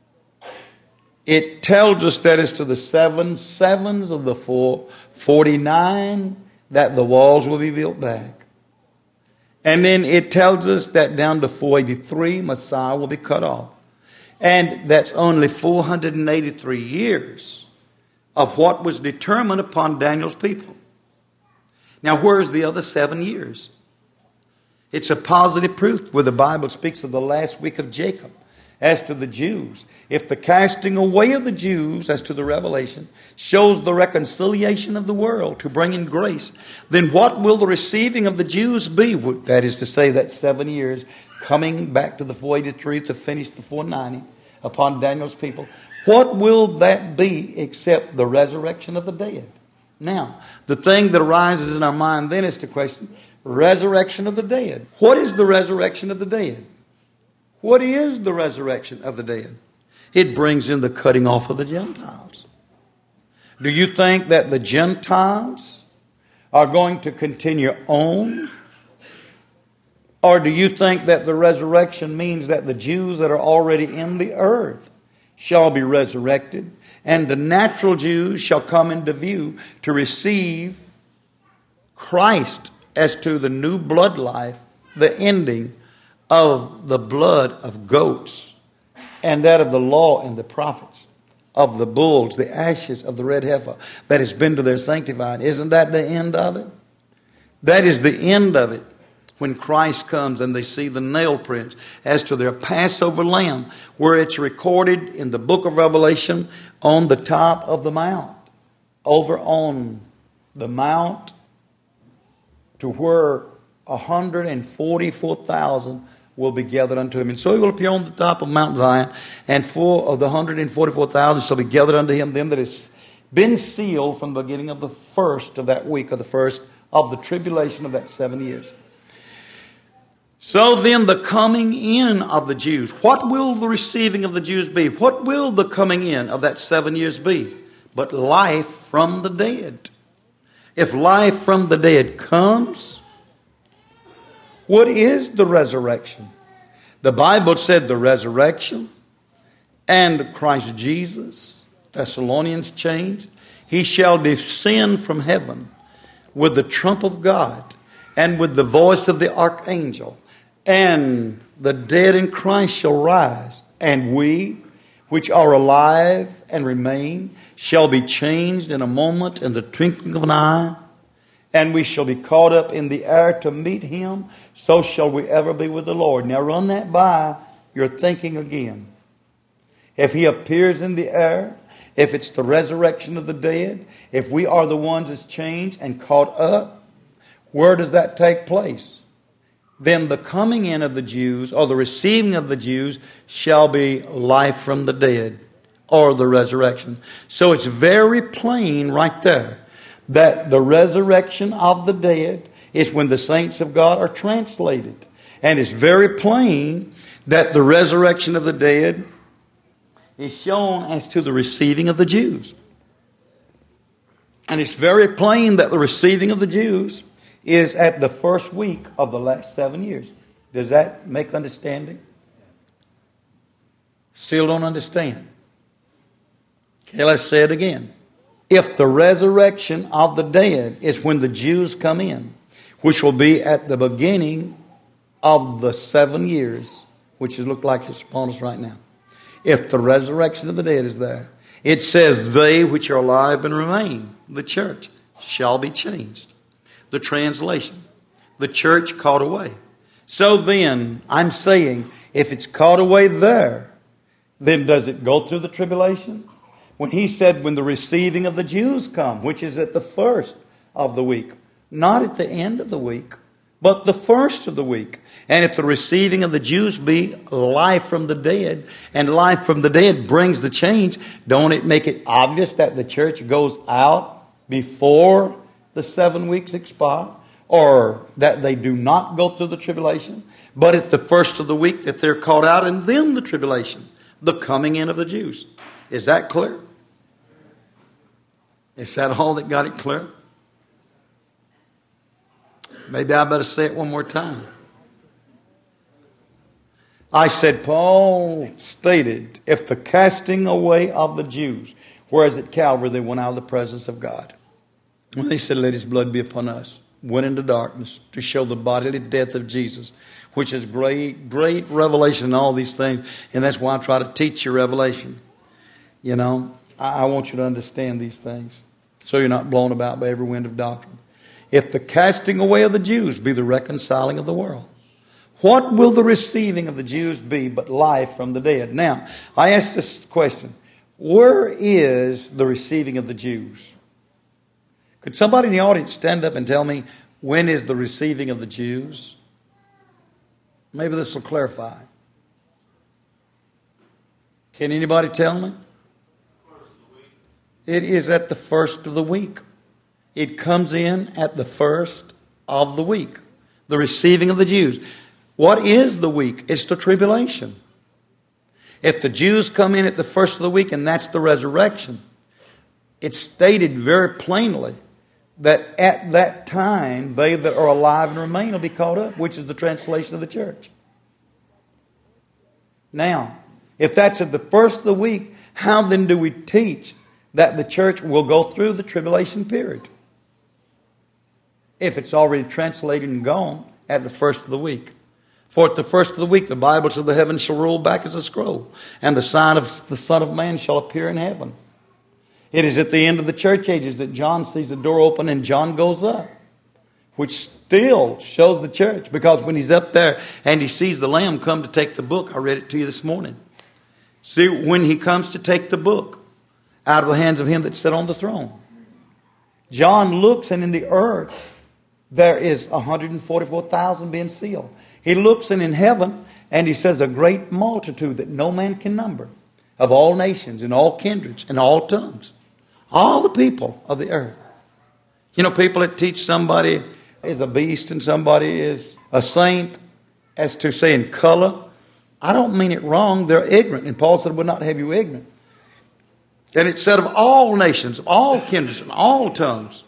it tells us that as to the seven sevens of the four, forty-nine, that the walls will be built back. And then it tells us that down to four eighty-three, Messiah will be cut off. And that's only four hundred eighty-three years of what was determined upon Daniel's people. Now, where's the other seven years? It's a positive proof where the Bible speaks of the last week of Jacob as to the Jews. If the casting away of the Jews as to the revelation shows the reconciliation of the world to bring in grace, then what will the receiving of the Jews be? That is to say, that seven years coming back to the four eighty-three to finish the four ninety upon Daniel's people. What will that be except the resurrection of the dead? Now, the thing that arises in our mind then is the question, resurrection of the dead. What is the resurrection of the dead? What is the resurrection of the dead? It brings in the cutting off of the Gentiles. Do you think that the Gentiles are going to continue on? Or do you think that the resurrection means that the Jews that are already in the earth shall be resurrected, and the natural Jews shall come into view to receive Christ as to the new blood life, the ending of the blood of goats and that of the law and the prophets, of the bulls, the ashes of the red heifer that has been to their sanctified. Isn't that the end of it? That is the end of it. When Christ comes and they see the nail prints as to their Passover lamb, where it's recorded in the book of Revelation on the top of the mount, over on the mount to where one hundred forty-four thousand will be gathered unto him. And so he will appear on the top of Mount Zion, and four of the one hundred forty-four thousand shall be gathered unto him, them that has been sealed from the beginning of the first of that week, of the first of the tribulation of that seven years. So then the coming in of the Jews. What will the receiving of the Jews be? What will the coming in of that seven years be? But life from the dead. If life from the dead comes, what is the resurrection? The Bible said the resurrection and Christ Jesus, Thessalonians changed, he shall descend from heaven with the trump of God and with the voice of the archangel. And the dead in Christ shall rise, and we, which are alive and remain, shall be changed in a moment, in the twinkling of an eye, and we shall be caught up in the air to meet him. So shall we ever be with the Lord. Now run that by your thinking again. If he appears in the air, if it's the resurrection of the dead, if we are the ones that's changed and caught up, where does that take place? Then the coming in of the Jews, or the receiving of the Jews, shall be life from the dead, or the resurrection. So it's very plain right there that the resurrection of the dead is when the saints of God are translated. And it's very plain that the resurrection of the dead is shown as to the receiving of the Jews. And it's very plain that the receiving of the Jews is at the first week of the last seven years. Does that make understanding? Still don't understand. Okay, let's say it again. If the resurrection of the dead is when the Jews come in, which will be at the beginning of the seven years, which it looks like it's upon us right now. If the resurrection of the dead is there, it says, they which are alive and remain, the church, shall be changed. The translation, the church caught away. So then, I'm saying, If it's caught away there, then does it go through the tribulation? When he said, when the receiving of the Jews come, which is at the first of the week, not at the end of the week, but the first of the week. And if the receiving of the Jews be life from the dead, and life from the dead brings the change, don't it make it obvious that the church goes out before the seven weeks expire? Or that they do not go through the tribulation, but at the first of the week that they're called out, and then the tribulation, the coming in of the Jews. Is that clear? Is that all that got it clear? Maybe I better say it one more time. I said, Paul stated, if the casting away of the Jews, whereas at Calvary they went out of the presence of God. When they said, let his blood be upon us, went into darkness to show the bodily death of Jesus, which is great, great revelation in all these things. And that's why I try to teach you Revelation. You know, I, I want you to understand these things so you're not blown about by every wind of doctrine. If the casting away of the Jews be the reconciling of the world, what will the receiving of the Jews be but life from the dead? Now, I ask this question. Where is the receiving of the Jews? Could somebody in the audience stand up and tell me, when is the receiving of the Jews? Maybe this will clarify. Can anybody tell me? It is at the first of the week. It comes in at the first of the week. The receiving of the Jews. What is the week? It's the tribulation. If the Jews come in at the first of the week, and that's the resurrection, it's stated very plainly that at that time, they that are alive and remain will be caught up, which is the translation of the church. Now, if that's at the first of the week, how then do we teach that the church will go through the tribulation period? If it's already translated and gone at the first of the week. For at the first of the week, the Bible says the heavens shall roll back as a scroll, and the sign of the Son of Man shall appear in heaven. It is at the end of the church ages that John sees the door open and John goes up, which still shows the church. Because when he's up there and he sees the Lamb come to take the book, I read it to you this morning. See, when he comes to take the book out of the hands of him that sat on the throne, John looks, and in the earth there is one hundred forty-four thousand being sealed. He looks, and in heaven, and he says, a great multitude that no man can number, of all nations and all kindreds and all tongues. All the people of the earth. You know, people that teach somebody is a beast and somebody is a saint, as to say in color, I don't mean it wrong. They're ignorant. And Paul said, I would not have you ignorant. And it said of all nations, all kindreds, and all tongues.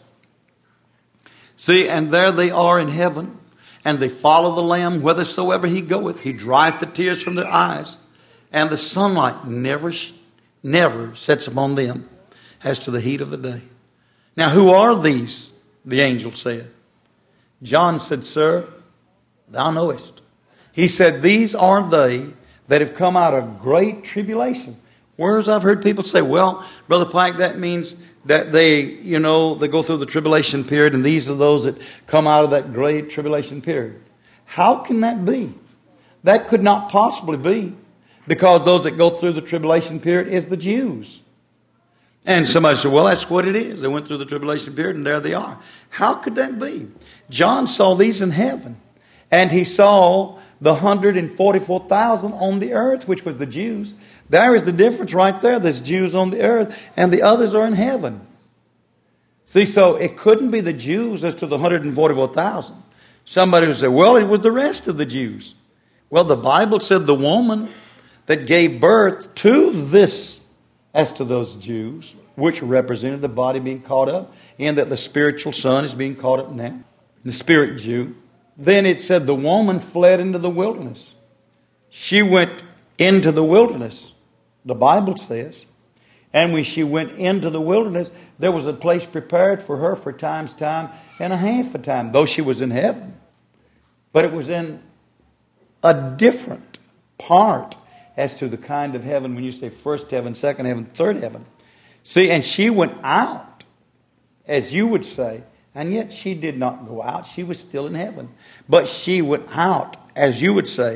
See, and there they are in heaven, and they follow the Lamb whithersoever he goeth. He drieth the tears from their eyes, and the sunlight never, never sets upon them as to the heat of the day. Now, who are these? The angel said. John said, Sir, thou knowest. He said, these are they that have come out of great tribulation. Whereas I've heard people say, well, Brother Pike, that means that they, you know, they go through the tribulation period, and these are those that come out of that great tribulation period. How can that be? That could not possibly be, because those that go through the tribulation period is the Jews. And somebody said, well, that's what it is. They went through the tribulation period, and there they are. How could that be? John saw these in heaven, and he saw the one hundred forty-four thousand on the earth, which was the Jews. There is the difference right there. There's Jews on the earth, and the others are in heaven. See, so it couldn't be the Jews as to the one hundred forty-four thousand. Somebody would say, well, it was the rest of the Jews. Well, the Bible said the woman that gave birth to this, as to those Jews, which represented the body being caught up, and that the spiritual son is being caught up now, the spirit Jew. Then it said the woman fled into the wilderness. She went into the wilderness, the Bible says. And when she went into the wilderness, there was a place prepared for her for time's time and a half a time, though she was in heaven. But it was in a different part as to the kind of heaven when you say first heaven, second heaven, third heaven. See, and she went out, as you would say, and yet she did not go out. She was still in heaven. But she went out, as you would say.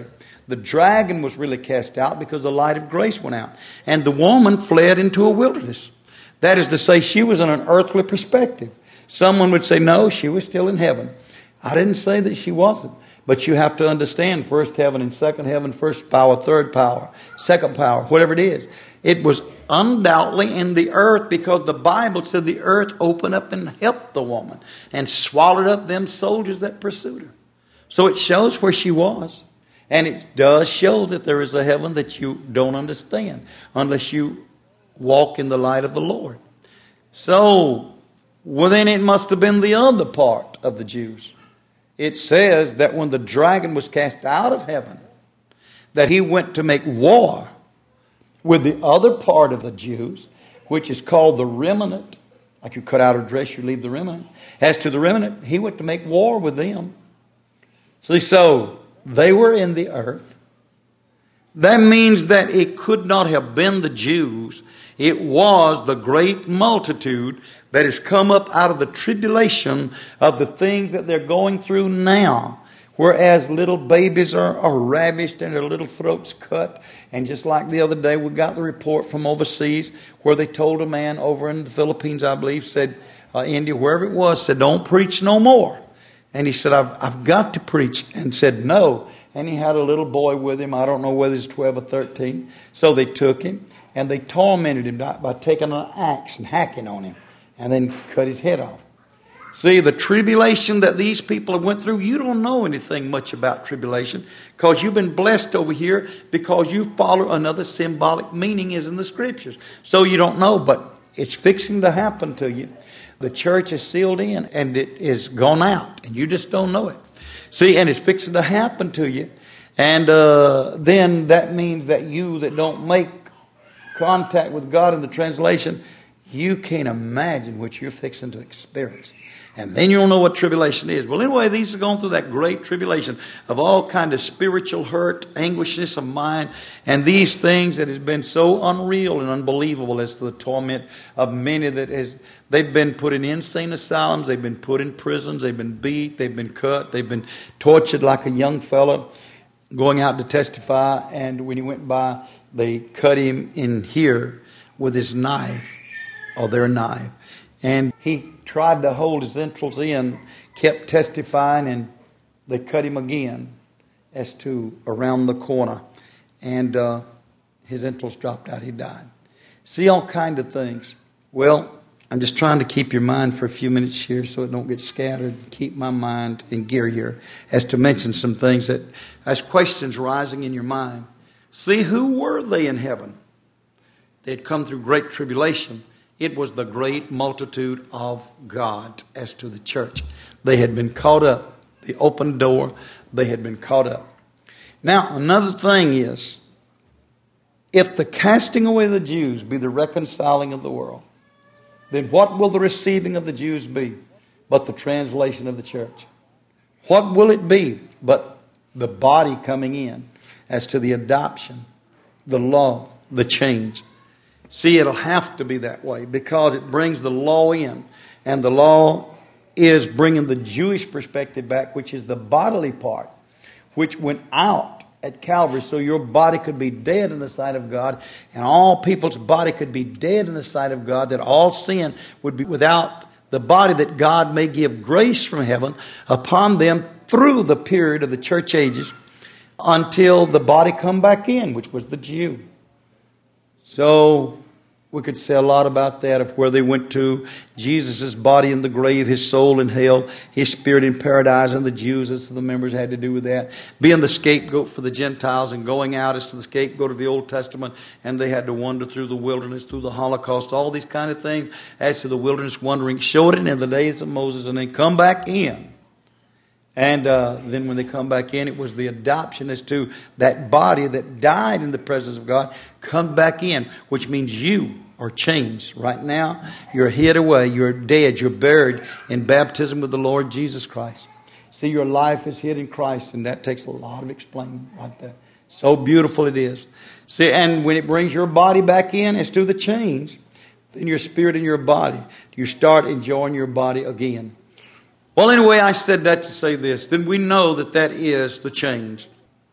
The dragon was really cast out because the light of grace went out. And the woman fled into a wilderness. That is to say, she was in an earthly perspective. Someone would say, no, she was still in heaven. I didn't say that she wasn't. But you have to understand first heaven and second heaven, first power, third power, second power, whatever it is. It was undoubtedly in the earth because the Bible said the earth opened up and helped the woman and swallowed up them soldiers that pursued her. So it shows where she was. And it does show that there is a heaven that you don't understand unless you walk in the light of the Lord. So, well, then it must have been the other part of the Jews. It says that when the dragon was cast out of heaven, that he went to make war with the other part of the Jews, which is called the remnant. Like you cut out a dress, you leave the remnant. As to the remnant, he went to make war with them. See, so they were in the earth. That means that it could not have been the Jews. It was the great multitude that has come up out of the tribulation of the things that they're going through now. Whereas little babies are, are ravished and their little throats cut. And just like the other day, we got the report from overseas where they told a man over in the Philippines, I believe, said, uh, India, wherever it was, said, don't preach no more. And he said, I've, I've got to preach. And said, no. And he had a little boy with him. I don't know whether he's twelve or thirteen. So they took him and they tormented him by taking an axe and hacking on him. And then cut his head off. See, the tribulation that these people have went through, you don't know anything much about tribulation because you've been blessed over here because you follow another symbolic meaning is in the Scriptures. So you don't know, but it's fixing to happen to you. The church is sealed in and it is gone out and you just don't know it. See, and it's fixing to happen to you. And uh, then that means that you that don't make contact with God in the translation, you can't imagine what you're fixing to experience. And then you don't know what tribulation is. Well, anyway, these are going through that great tribulation of all kind of spiritual hurt, anguishness of mind, and these things that has been so unreal and unbelievable as to the torment of many that has, they've been put in insane asylums, they've been put in prisons, they've been beat, they've been cut, they've been tortured like a young fellow going out to testify, and when he went by, they cut him in here with his knife, or their knife. And he tried to hold his entrails in, kept testifying, and they cut him again as to around the corner. And uh, his entrails dropped out. He died. See all kind of things. Well, I'm just trying to keep your mind for a few minutes here so it don't get scattered. Keep my mind in gear here as to mention some things that as questions rising in your mind. See, who were they in heaven? They had come through great tribulation. It was the great multitude of God as to the church. They had been caught up. The open door, they had been caught up. Now, another thing is, if the casting away of the Jews be the reconciling of the world, then what will the receiving of the Jews be but the translation of the church? What will it be but the body coming in as to the adoption, the law, the change? See, it'll have to be that way because it brings the law in. And the law is bringing the Jewish perspective back, which is the bodily part, which went out at Calvary so your body could be dead in the sight of God and all people's body could be dead in the sight of God, that all sin would be without the body, that God may give grace from heaven upon them through the period of the church ages until the body come back in, which was the Jew. So we could say a lot about that, of where they went to. Jesus' body in the grave, his soul in hell, his spirit in paradise, and the Jews as to the members had to do with that. Being the scapegoat for the Gentiles and going out as to the scapegoat of the Old Testament, and they had to wander through the wilderness, through the Holocaust, all these kind of things as to the wilderness wandering, showed it in the days of Moses, and then come back in. And uh, then when they come back in, it was the adoption as to that body that died in the presence of God, come back in, which means you are changed. Right now, you're hid away, you're dead, you're buried in baptism with the Lord Jesus Christ. See, your life is hid in Christ, and that takes a lot of explaining right there. So beautiful it is. See, and when it brings your body back in as to the change, then your spirit and your body, you start enjoying your body again. Well, anyway, I said that to say this. Then we know that that is the change.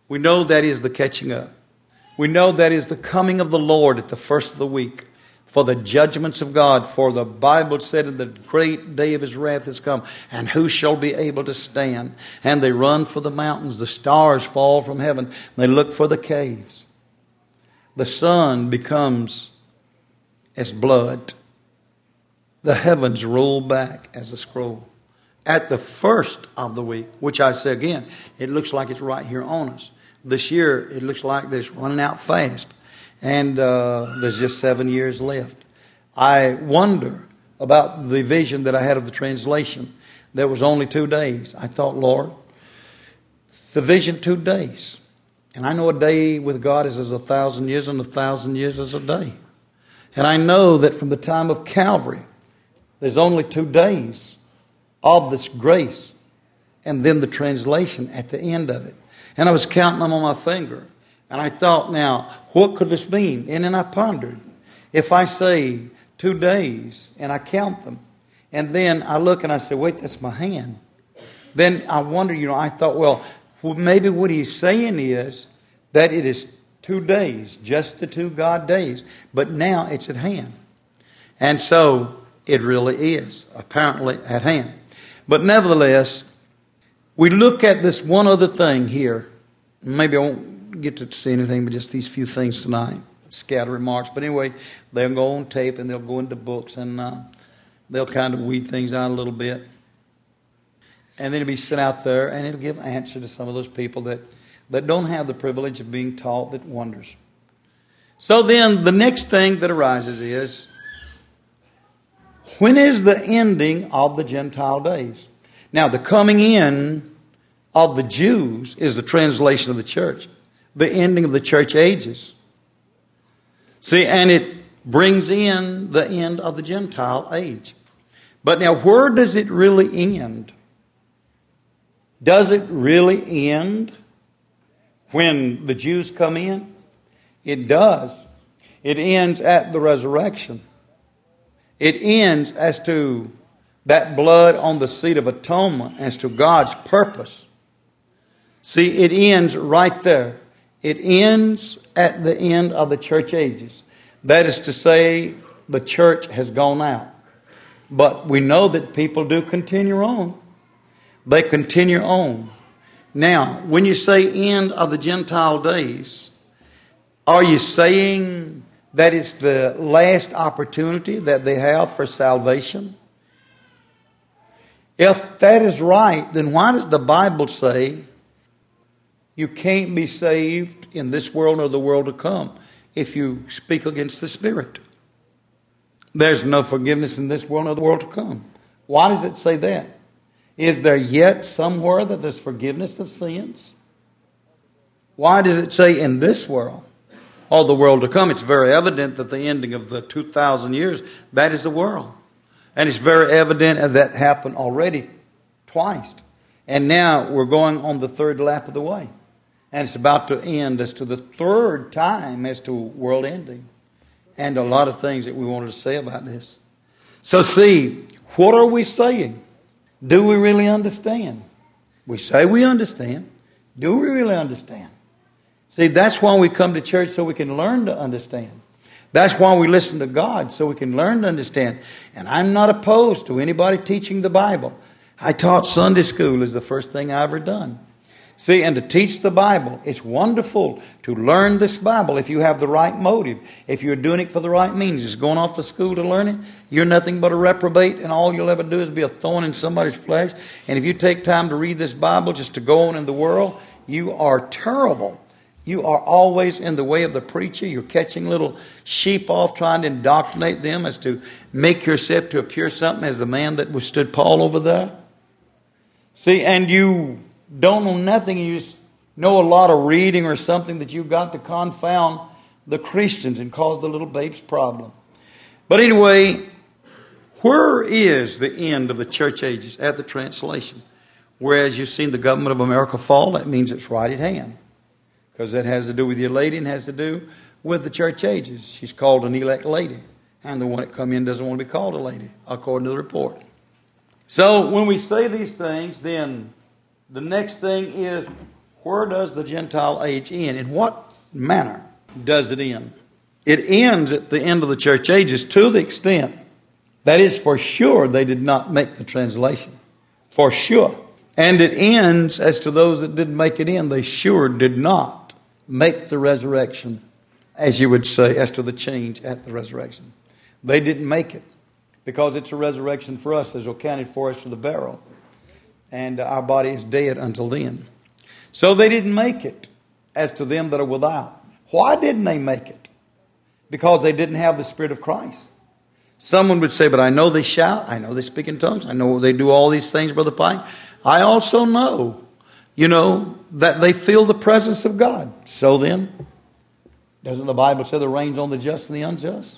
We know that is the catching up. We know that is the coming of the Lord at the first of the week for the judgments of God. For the Bible said that the great day of his wrath has come. And who shall be able to stand? And they run for the mountains. The stars fall from heaven. They look for the caves. The sun becomes as blood. The heavens roll back as a scroll. At the first of the week, which I say again, it looks like it's right here on us. This year, it looks like that it's running out fast. And uh, there's just seven years left. I wonder about the vision that I had of the translation. There was only two days. I thought, Lord, the vision two days. And I know a day with God is as a thousand years, and a thousand years is a day. And I know that from the time of Calvary, there's only two days of this grace, and then the translation at the end of it. And I was counting them on my finger. And I thought, now, what could this mean? And then I pondered. If I say two days and I count them, and then I look and I say, wait, that's my hand. Then I wonder, you know, I thought, well, well maybe what he's saying is that it is two days, just the two God days. But now it's at hand. And so it really is, apparently, at hand. But nevertheless, we look at this one other thing here. Maybe I won't get to see anything but just these few things tonight. Scatter remarks. But anyway, they'll go on tape and they'll go into books and uh, they'll kind of weed things out a little bit. And then it'll be sent out there and it'll give answer to some of those people that, that don't have the privilege of being taught that wonders. So then the next thing that arises is, when is the ending of the Gentile days? Now, the coming in of the Jews is the translation of the church. The ending of the church ages. See, and it brings in the end of the Gentile age. But now, where does it really end? Does it really end when the Jews come in? It does. It ends at the resurrection. It ends as to that blood on the seat of atonement, as to God's purpose. See, it ends right there. It ends at the end of the church ages. That is to say, the church has gone out. But we know that people do continue on. They continue on. Now, when you say end of the Gentile days, are you saying that it's the last opportunity that they have for salvation? If that is right, then why does the Bible say you can't be saved in this world or the world to come if you speak against the Spirit? There's no forgiveness in this world or the world to come. Why does it say that? Is there yet somewhere that there's forgiveness of sins? Why does it say in this world or the world to come? It's very evident that the ending of the two thousand years, that is the world. And it's very evident that that happened already twice. And now we're going on the third lap of the way. And it's about to end as to the third time as to world ending. And a lot of things that we wanted to say about this. So see, what are we saying? Do we really understand? We say we understand. Do we really understand? See, that's why we come to church, so we can learn to understand. That's why we listen to God, so we can learn to understand. And I'm not opposed to anybody teaching the Bible. I taught Sunday school is the first thing I ever done. See, and to teach the Bible, it's wonderful to learn this Bible if you have the right motive. If you're doing it for the right means, just going off to school to learn it, you're nothing but a reprobate, and all you'll ever do is be a thorn in somebody's flesh. And if you take time to read this Bible just to go on in the world, you are terrible. You are always in the way of the preacher. You're catching little sheep off, trying to indoctrinate them as to make yourself to appear something as the man that withstood Paul over there. See, and you don't know nothing, and you just know a lot of reading or something that you've got to confound the Christians and cause the little babes problem. But anyway, where is the end of the church ages? At the translation. Whereas you've seen the government of America fall, that means it's right at hand. Because that has to do with your lady and has to do with the church ages. She's called an elect lady. And the one that come in doesn't want to be called a lady, according to the report. So when we say these things, then the next thing is, where does the Gentile age end? In what manner does it end? It ends at the end of the church ages to the extent that is for sure they did not make the translation. For sure. And it ends as to those that didn't make it in. They sure did not make the resurrection, as you would say, as to the change at the resurrection. They didn't make it because it's a resurrection for us as accounted for us to the burial. And our body is dead until then. So they didn't make it as to them that are without. Why didn't they make it? Because they didn't have the Spirit of Christ. Someone would say, but I know they shout. I know they speak in tongues. I know they do all these things, Brother Pine. I also know, you know, that they feel the presence of God. So then, doesn't the Bible say the rain's on the just and the unjust?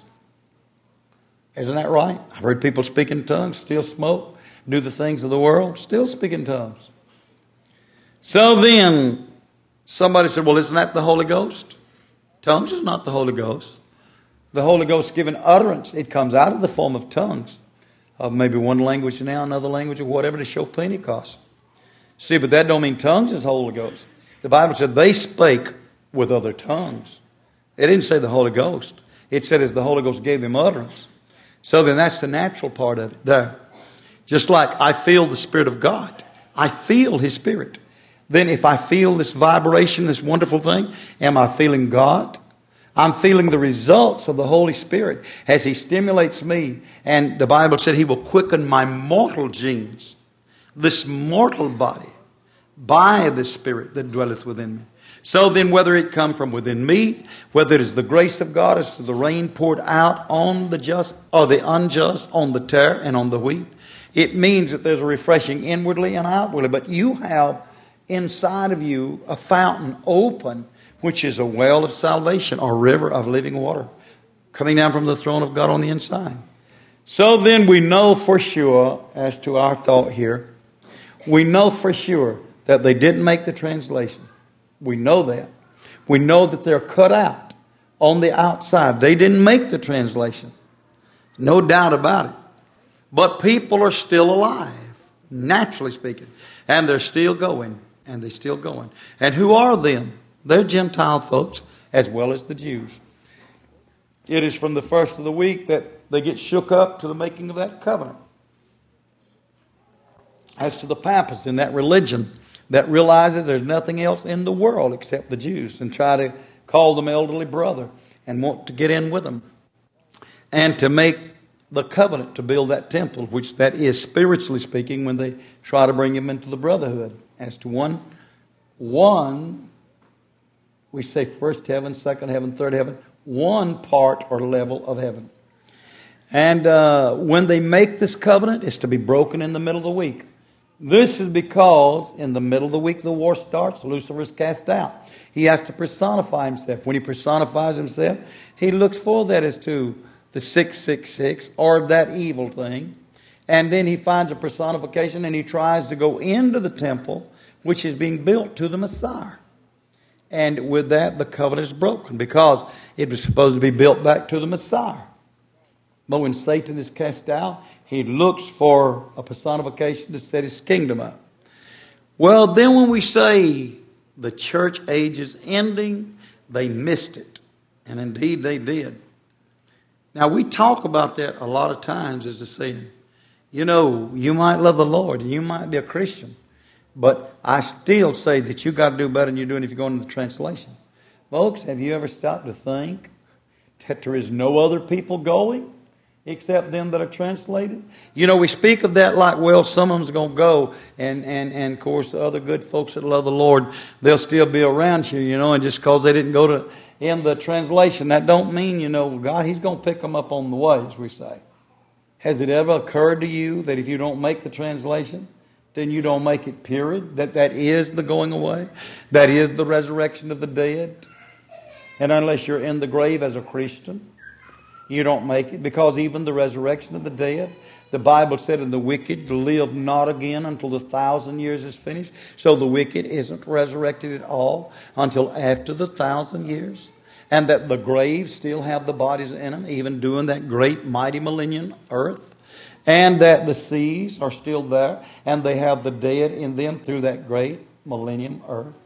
Isn't that right? I've heard people speak in tongues, still smoke, do the things of the world, still speak in tongues. So then, somebody said, well, isn't that the Holy Ghost? Tongues is not the Holy Ghost. The Holy Ghost given utterance. It comes out of the form of tongues. Of maybe one language now, another language, or whatever to show Pentecost. See, but that don't mean tongues is Holy Ghost. The Bible said they spake with other tongues. It didn't say the Holy Ghost. It said as the Holy Ghost gave them utterance. So then that's the natural part of it there. Just like I feel the Spirit of God. I feel His Spirit. Then if I feel this vibration, this wonderful thing, am I feeling God? I'm feeling the results of the Holy Spirit as He stimulates me. And the Bible said He will quicken my mortal genes, this mortal body, by the Spirit that dwelleth within me. So then whether it come from within me, whether it is the grace of God as to the rain poured out on the just or the unjust, on the tare and on the wheat, it means that there's a refreshing inwardly and outwardly. But you have inside of you a fountain open, which is a well of salvation, or river of living water, coming down from the throne of God on the inside. So then we know for sure, as to our thought here, we know for sure that they didn't make the translation. We know that. We know that they're cut out on the outside. They didn't make the translation. No doubt about it. But people are still alive, naturally speaking. And they're still going. And they're still going. And who are them? They're Gentile folks as well as the Jews. It is from the first of the week that they get shook up to the making of that covenant. As to the Papists in that religion that realizes there's nothing else in the world except the Jews and try to call them elderly brother and want to get in with them. And to make the covenant to build that temple, which that is spiritually speaking when they try to bring him into the brotherhood. As to one, one, we say first heaven, second heaven, third heaven, one part or level of heaven. And uh, when they make this covenant, it's to be broken in the middle of the week. This is because in the middle of the week the war starts, Lucifer is cast out. He has to personify himself. When he personifies himself, he looks for that as to the six six six or that evil thing. And then he finds a personification and he tries to go into the temple which is being built to the Messiah. And with that, the covenant is broken because it was supposed to be built back to the Messiah. But when Satan is cast out, he looks for a personification to set his kingdom up. Well, then when we say the church age is ending, they missed it. And indeed they did. Now, we talk about that a lot of times as a saying. You know, you might love the Lord and you might be a Christian. But I still say that you got to do better than you're doing if you go into the translation. Folks, have you ever stopped to think that there is no other people going except them that are translated? You know, we speak of that like, well, some of them's going to go. And, and, and, of course, the other good folks that love the Lord, they'll still be around here, you know. And just because they didn't go to in the translation, that don't mean, you know, God, He's going to pick them up on the way, as we say. Has it ever occurred to you that if you don't make the translation, then you don't make it, period? That that is the going away? That is the resurrection of the dead? And unless you're in the grave as a Christian, you don't make it. Because even the resurrection of the dead, the Bible said, and the wicked live not again until the thousand years is finished. So the wicked isn't resurrected at all until after the thousand years. And that the graves still have the bodies in them, even doing that great mighty millennium earth. And that the seas are still there, and they have the dead in them through that great millennium earth.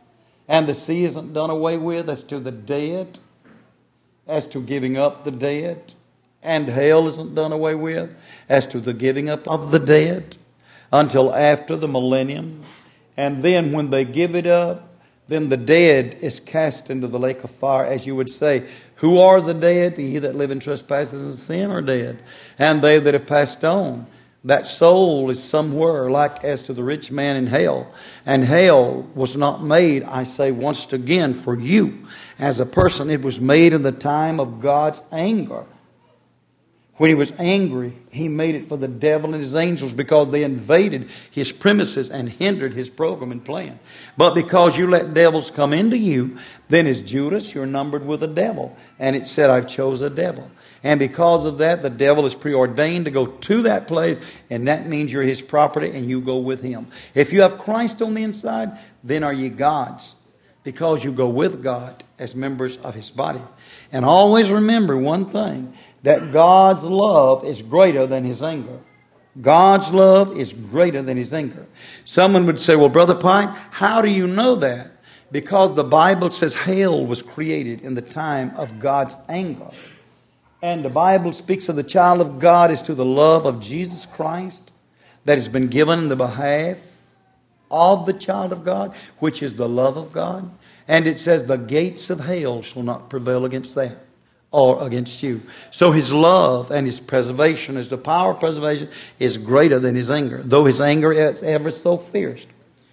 And the sea isn't done away with as to the dead, as to giving up the dead. And hell isn't done away with as to the giving up of the dead until after the millennium. And then when they give it up, then the dead is cast into the lake of fire, as you would say. Who are the dead? He that live in trespasses and sin are dead. And they that have passed on. That soul is somewhere like as to the rich man in hell. And hell was not made, I say once again, for you as a person. It was made in the time of God's anger. When He was angry, He made it for the devil and his angels because they invaded His premises and hindered His program and plan. But because you let devils come into you, then as Judas, you're numbered with a devil. And it said, I've chose a devil. And because of that, the devil is preordained to go to that place, and that means you're his property and you go with him. If you have Christ on the inside, then are ye God's, because you go with God as members of His body. And always remember one thing, that God's love is greater than His anger. God's love is greater than His anger. Someone would say, well, Brother Pike, how do you know that? Because the Bible says hell was created in the time of God's anger. And the Bible speaks of the child of God as to the love of Jesus Christ that has been given in the behalf of the child of God, which is the love of God. And it says the gates of hell shall not prevail against that or against you. So His love and His preservation, as the power of preservation, is greater than His anger, though His anger is ever so fierce.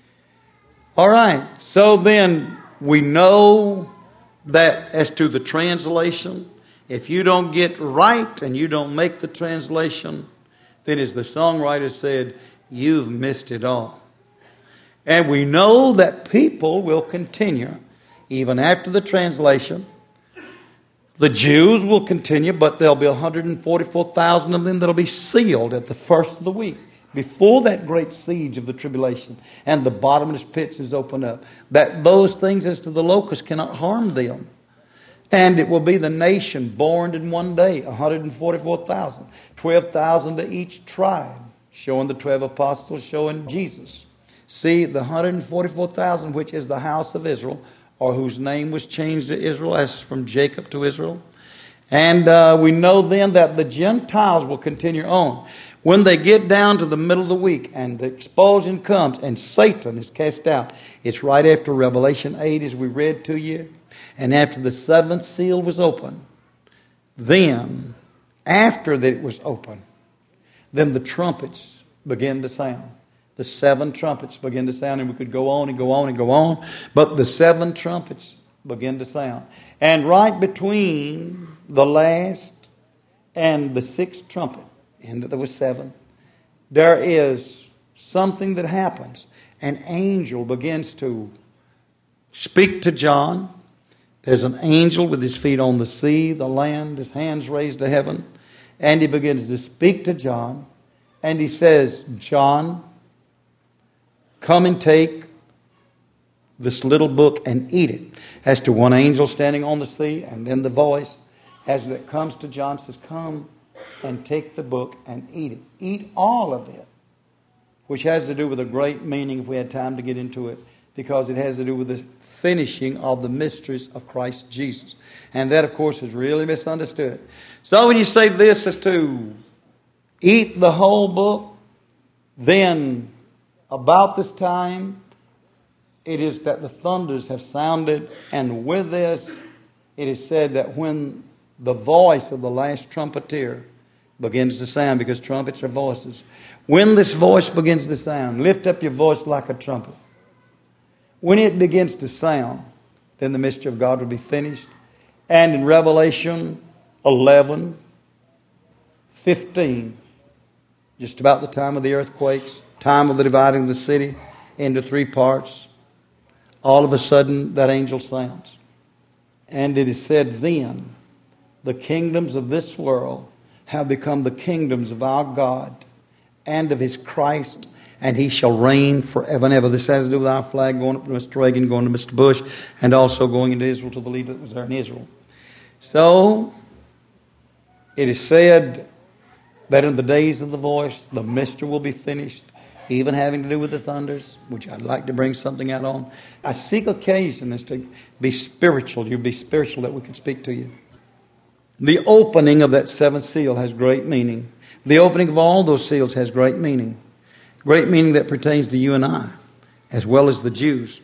All right, so then we know that as to the translation, if you don't get right and you don't make the translation, then as the songwriter said, you've missed it all. And we know that people will continue even after the translation. The Jews will continue, but there'll be one hundred forty-four thousand of them that'll be sealed at the first of the week, before that great siege of the tribulation and the bottomless pits is opened up. That those things as to the locusts cannot harm them. And it will be the nation born in one day, one hundred forty-four thousand, twelve thousand to each tribe, showing the twelve apostles, showing Jesus. See, the one hundred forty-four thousand, which is the house of Israel, or whose name was changed to Israel, as from Jacob to Israel. And uh, we know then that the Gentiles will continue on. When they get down to the middle of the week and the expulsion comes and Satan is cast out, it's right after Revelation eight, as we read to you. And after the seventh seal was opened, then, after that it was opened, then the trumpets began to sound. The seven trumpets began to sound, and we could go on and go on and go on. But the seven trumpets began to sound. And right between the last and the sixth trumpet, and there was seven, there is something that happens. An angel begins to speak to John. There's an angel with his feet on the sea, the land, his hands raised to heaven. And he begins to speak to John. And he says, John, come and take this little book and eat it. As to one angel standing on the sea, and then the voice, as it comes to John, says, come and take the book and eat it. Eat all of it. Which has to do with a great meaning, if we had time to get into it, because it has to do with the finishing of the mysteries of Christ Jesus. And that, of course, is really misunderstood. So when you say this is to eat the whole book, then about this time, it is that the thunders have sounded, and with this, it is said that when the voice of the last trumpeter begins to sound, because trumpets are voices, when this voice begins to sound, lift up your voice like a trumpet. When it begins to sound, then the mystery of God will be finished. And in Revelation eleven, fifteen, just about the time of the earthquakes, time of the dividing of the city into three parts, all of a sudden that angel sounds. And it is said then, the kingdoms of this world have become the kingdoms of our God and of His Christ, and He shall reign forever and ever. This has to do with our flag going up to Mister Reagan, going to Mister Bush, and also going into Israel to the leader that was there in Israel. So, it is said that in the days of the voice, the mystery will be finished. even having to do with the thunders, which I'd like to bring something out on. I seek occasion as to be spiritual. You'll be spiritual that we can speak to you. The opening of that seventh seal has great meaning. The opening of all those seals has great meaning. Great meaning that pertains to you and I, as well as the Jews.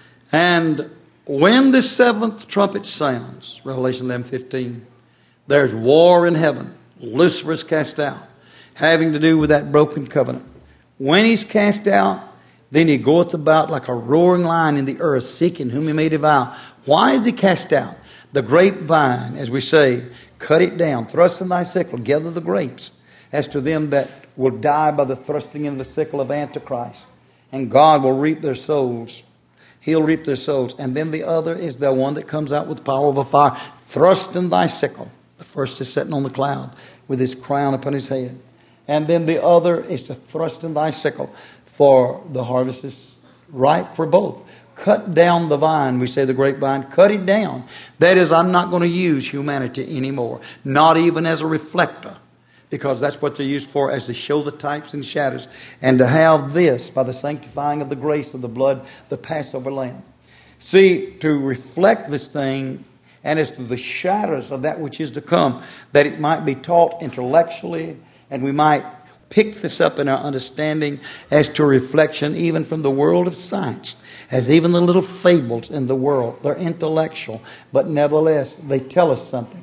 And when the seventh trumpet sounds, Revelation eleven fifteen, there's war in heaven. Lucifer is cast out, having to do with that broken covenant. When he's cast out, then he goeth about like a roaring lion in the earth, seeking whom he may devour. Why is he cast out? The grapevine, as we say, cut it down, thrust in thy sickle, gather the grapes, as to them that will die by the thrusting in the sickle of Antichrist. And God will reap their souls. He'll reap their souls. And then the other is the one that comes out with the power of a fire. Thrust in thy sickle. The first is sitting on the cloud with his crown upon his head. And then the other is to thrust in thy sickle. For the harvest is ripe for both. Cut down the vine, we say the grapevine. Cut it down. That is, I'm not going to use humanity anymore. Not even as a reflector. Because that's what they're used for, as to show the types and shadows. And to have this by the sanctifying of the grace of the blood, the Passover lamb. See, to reflect this thing, and as to the shadows of that which is to come, that it might be taught intellectually, and we might pick this up in our understanding as to a reflection even from the world of science. As even the little fables in the world, they're intellectual, but nevertheless, they tell us something.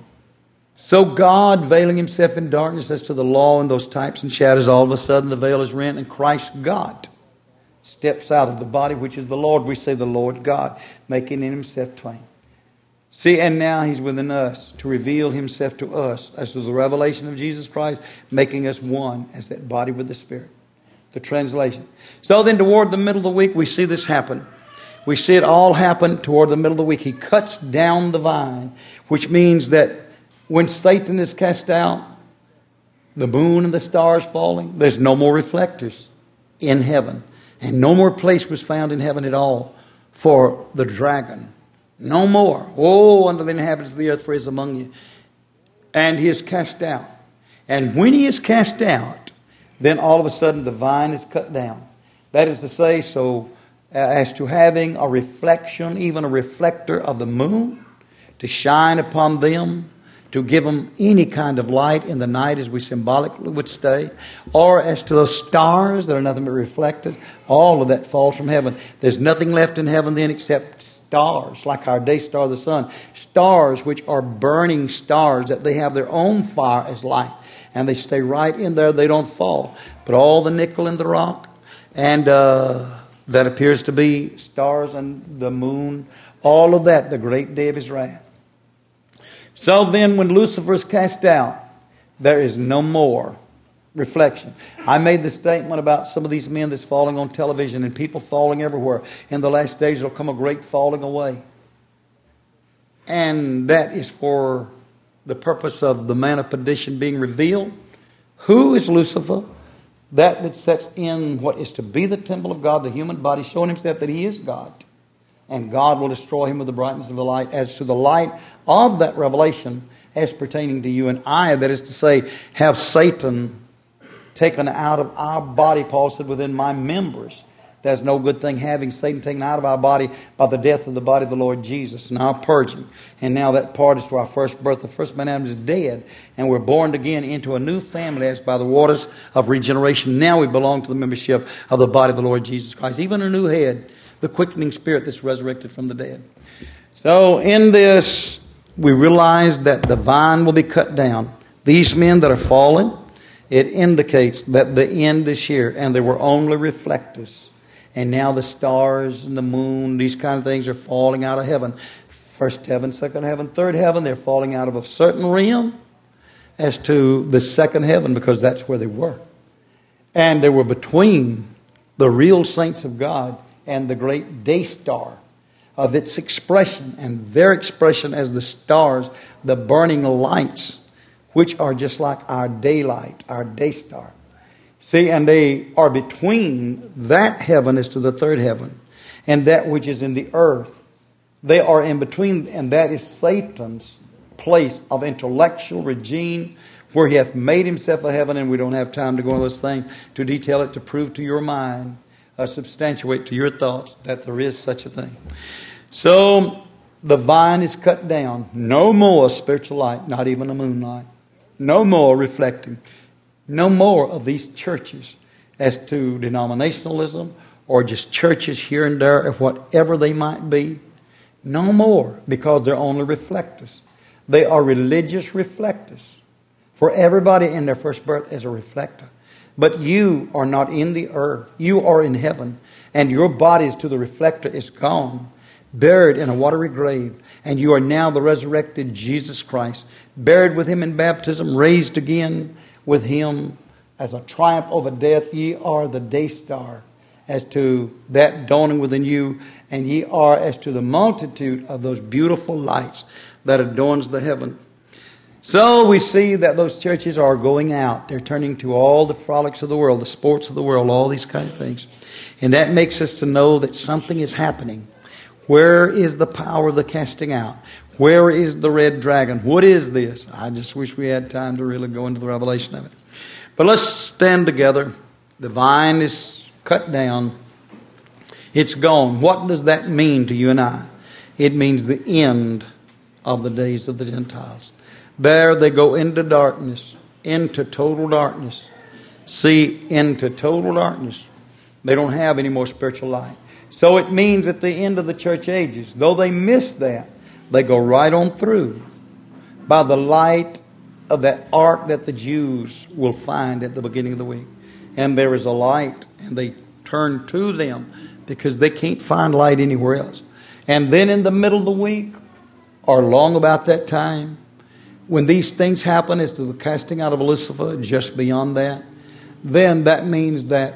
So God, veiling himself in darkness as to the law and those types and shadows, all of a sudden the veil is rent and Christ God steps out of the body, which is the Lord. We say the Lord God, making in himself twain. See, and now he's within us to reveal himself to us as to the revelation of Jesus Christ, making us one as that body with the Spirit. The translation. So then toward the middle of the week, we see this happen. We see it all happen toward the middle of the week. He cuts down the vine, which means that when Satan is cast out, the moon and the stars falling, there's no more reflectors in heaven. And no more place was found in heaven at all for the dragon. No more. Woe unto the inhabitants of the earth, for he is among you. And he is cast out. And when he is cast out, then all of a sudden the vine is cut down. That is to say, so uh, as to having a reflection, even a reflector of the moon, to shine upon them, to give them any kind of light in the night as we symbolically would stay, or as to those stars that are nothing but reflected, all of that falls from heaven. There's nothing left in heaven then except stars, like our day star, the sun. Stars which are burning stars, that they have their own fire as light, and they stay right in there, they don't fall. But all the nickel in the rock, and uh, that appears to be stars and the moon, all of that, the great day of his wrath. So then when Lucifer is cast out, there is no more reflection. I made the statement about some of these men that's falling on television and people falling everywhere. In the last days there will come a great falling away. And that is for the purpose of the man of perdition being revealed. Who is Lucifer? That that sets in what is to be the temple of God, the human body, showing himself that he is God. And God will destroy him with the brightness of the light. As to the light of that revelation as pertaining to you and I, that is to say, have Satan taken out of our body, Paul said, within my members. There's no good thing having Satan taken out of our body by the death of the body of the Lord Jesus. Now purging. And now that part is to our first birth. The first man Adam is dead. And we're born again into a new family as by the waters of regeneration. Now we belong to the membership of the body of the Lord Jesus Christ. Even a new head. The quickening spirit that's resurrected from the dead. So in this, we realize that the vine will be cut down. These men that are fallen, it indicates that the end is here. And they were only reflectors. And now the stars and the moon, these kind of things are falling out of heaven. First heaven, second heaven, third heaven. They're falling out of a certain realm as to the second heaven, because that's where they were. And they were between the real saints of God and the great day star of its expression, and their expression as the stars, the burning lights, which are just like our daylight, our day star. See, and they are between that heaven as to the third heaven, and that which is in the earth. They are in between, and that is Satan's place of intellectual regime, where He hath made Himself a heaven, and we don't have time to go into this thing to detail it, to prove to your mind, or substantiate to your thoughts that there is such a thing. So the vine is cut down. No more spiritual light, not even a moonlight. No more reflecting. No more of these churches as to denominationalism or just churches here and there of whatever they might be. No more, because they're only reflectors. They are religious reflectors. For everybody in their first birth is a reflector. But you are not in the earth. You are in heaven. And your bodies to the reflector is gone, buried in a watery grave. And you are now the resurrected Jesus Christ, buried with Him in baptism, raised again with Him as a triumph over death. Ye are the day star as to that dawning within you. And ye are as to the multitude of those beautiful lights that adorns the heaven. So we see that those churches are going out. They're turning to all the frolics of the world, the sports of the world, all these kind of things. And that makes us to know that something is happening. Where is the power of the casting out? Where is the red dragon? What is this? I just wish we had time to really go into the revelation of it. But let's stand together. The vine is cut down. It's gone. What does that mean to you and I? It means the end of the days of the Gentiles. There they go into darkness, into total darkness. See, into total darkness. They don't have any more spiritual light. So it means at the end of the church ages, though they miss that, they go right on through by the light of that ark that the Jews will find at the beginning of the week. And there is a light, and they turn to them because they can't find light anywhere else. And then in the middle of the week, or long about that time, when these things happen as to the casting out of Lucifer, just beyond that, then that means that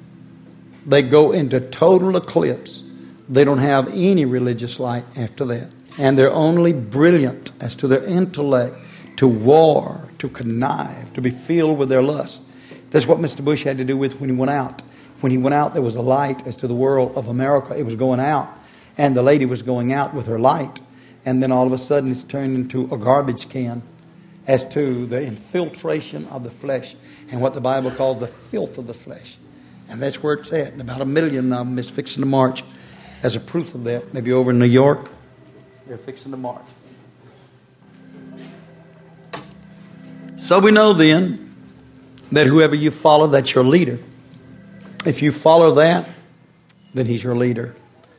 they go into total eclipse. They don't have any religious light after that. And they're only brilliant as to their intellect, to war, to connive, to be filled with their lust. That's what Mister Bush had to do with when he went out. When he went out, there was a light as to the world of America. It was going out. And the lady was going out with her light. And then all of a sudden it's turned into a garbage can as to the infiltration of the flesh and what the Bible calls the filth of the flesh. And that's where it's at. And about a million of them is fixing to march as a proof of that. Maybe over in New York, they're fixing to march. So we know then that whoever you follow, that's your leader. If you follow that, then he's your leader.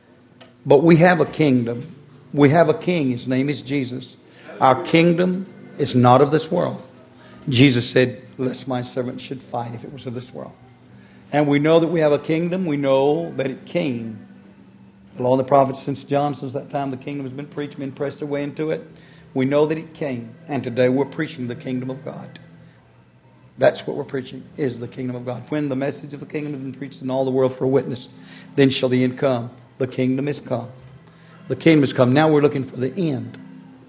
But we have a kingdom. We have a king. His name is Jesus. Our kingdom is not of this world. Jesus said, lest my servant should fight if it was of this world. And we know that we have a kingdom. We know that it came. The law and the prophets since John, since that time the kingdom has been preached, been pressed their way into it. We know that it came. And today we're preaching the kingdom of God. That's what we're preaching, is the kingdom of God. When the message of the kingdom has been preached in all the world for a witness, then shall the end come. The kingdom is come. The kingdom has come. Now we're looking for the end.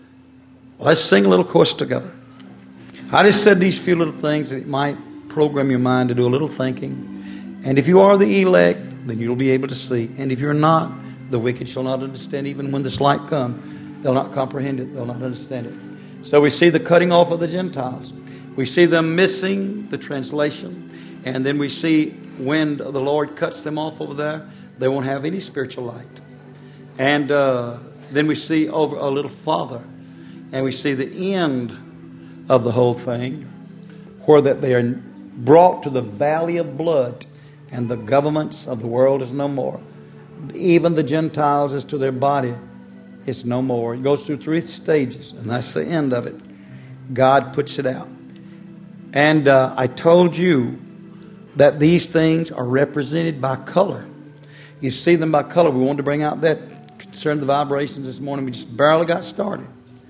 Let's sing a little chorus together. I just said these few little things that it might program your mind to do a little thinking. And if you are the elect, then you'll be able to see. And if you're not, the wicked shall not understand. Even when this light comes, they'll not comprehend it. They'll not understand it. So we see the cutting off of the Gentiles. We see them missing the translation. And then we see when the Lord cuts them off over there, they won't have any spiritual light. And uh, then we see over a little farther, and we see the end of the whole thing, where that they are brought to the valley of blood, and the governments of the world is no more. Even the Gentiles as to their body is no more. It goes through three stages, and that's the end of it. God puts it out. And uh, I told you that these things are represented by color. You see them by color. We wanted to bring out that concerning the vibrations this morning. We just barely got started.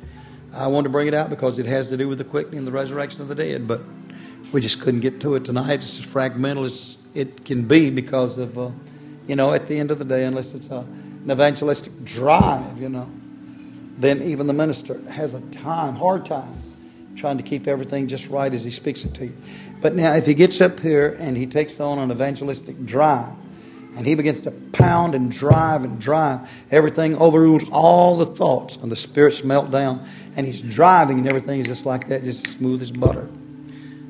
I wanted to bring it out because it has to do with the quickening and the resurrection of the dead, but we just couldn't get to it tonight. It's as fragmental as it can be because of, uh, you know, at the end of the day, unless it's a, an evangelistic drive, you know, then even the minister has a time, hard time, trying to keep everything just right as he speaks it to you. But now if he gets up here and he takes on an evangelistic drive, and he begins to pound and drive and drive, everything overrules all the thoughts, and the spirits melt down, and he's driving and everything is just like that, just smooth as butter.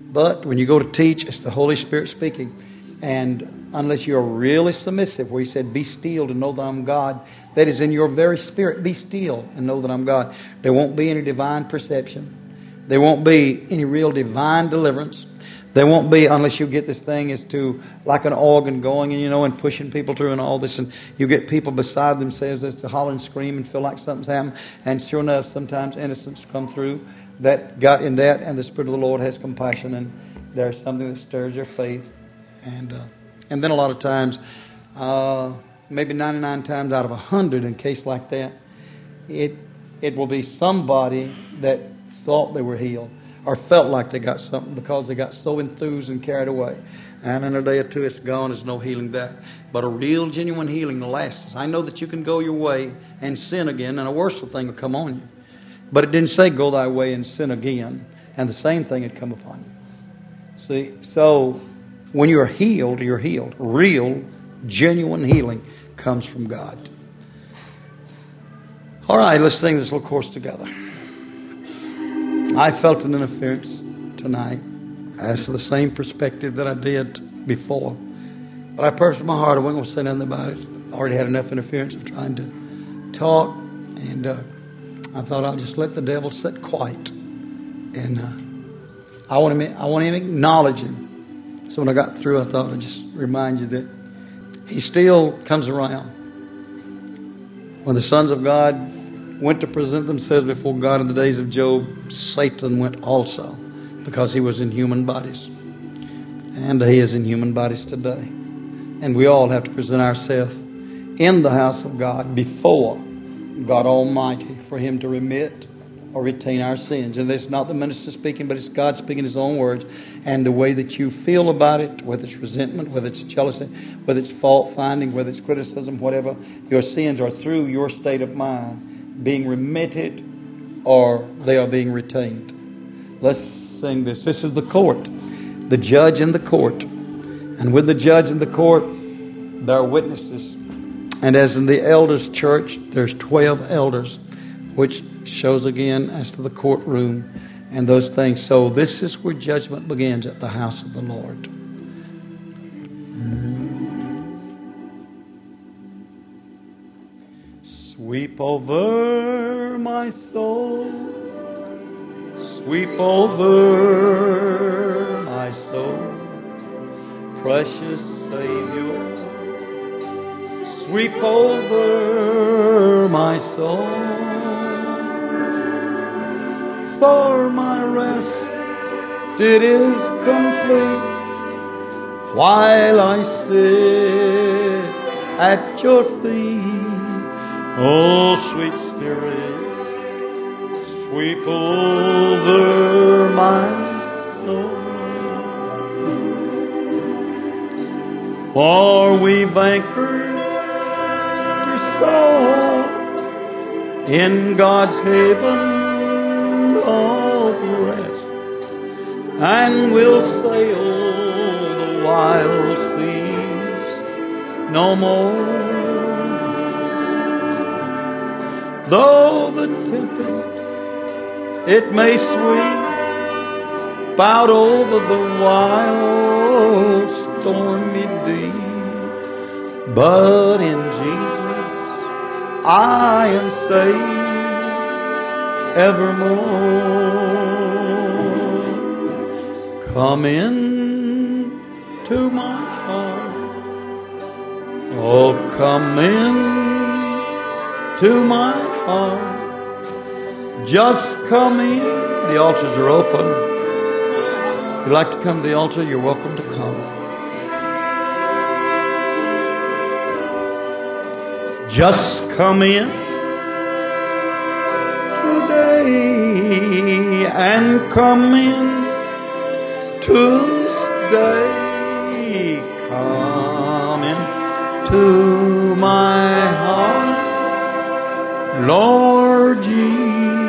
But when you go to teach, it's the Holy Spirit speaking. And unless you're really submissive, where He said, be still to know that I'm God, that is in your very spirit, be still and know that I'm God. There won't be any divine perception. There won't be any real divine deliverance. There won't be, unless you get this thing as to like an organ going and, you know, and pushing people through and all this. And you get people beside themselves as to holler and scream and feel like something's happened. And sure enough, sometimes innocence come through that got in that. And the Spirit of the Lord has compassion. And there's something that stirs your faith. And uh, and then a lot of times, uh, maybe ninety-nine times out of one hundred in a case like that, it it will be somebody that thought they were healed or felt like they got something because they got so enthused and carried away. And in a day or two it's gone, there's no healing back. But a real genuine healing will last us. I know that you can go your way and sin again and a worse thing will come on you. But it didn't say go thy way and sin again and the same thing had come upon you. See, so when you're healed, you're healed. Real, genuine healing comes from God. All right, let's sing this little chorus together. I felt an interference tonight as to the same perspective that I did before. But I purposed in my heart I wasn't going to say nothing about it. I already had enough interference of trying to talk. And uh, I thought I'll just let the devil sit quiet. And uh, I want him, I want him to acknowledge him. So when I got through, I thought I'd just remind you that he still comes around. When the sons of God went to present themselves before God in the days of Job, Satan went also because he was in human bodies. And he is in human bodies today. And we all have to present ourselves in the house of God before God Almighty for Him to remit or retain our sins. And it's not the minister speaking, but it's God speaking His own words. And the way that you feel about it, whether it's resentment, whether it's jealousy, whether it's fault finding, whether it's criticism, whatever, your sins are through your state of mind being remitted or they are being retained. Let's sing this. This is the court, the judge in the court. And with the judge in the court, there are witnesses. And as in the elders' church, there's twelve elders, which shows again as to the courtroom and those things. So this is where judgment begins, at the house of the Lord. Sweep over my soul, sweep over my soul, precious Savior. Sweep over my soul, for my rest it is complete while I sit at your feet. Oh, sweet Spirit, sweep over my soul. For we've anchored to soar in God's haven all the rest, and we'll sail the wild seas no more. Though the tempest, it may sweep out over the wild stormy deep, but in Jesus I am safe evermore. Come in to my heart, oh come in to my heart. Just come in. The altars are open. If you'd like to come to the altar, you're welcome to come. Just come in today and come in to stay. Come in to my heart, Lord Jesus.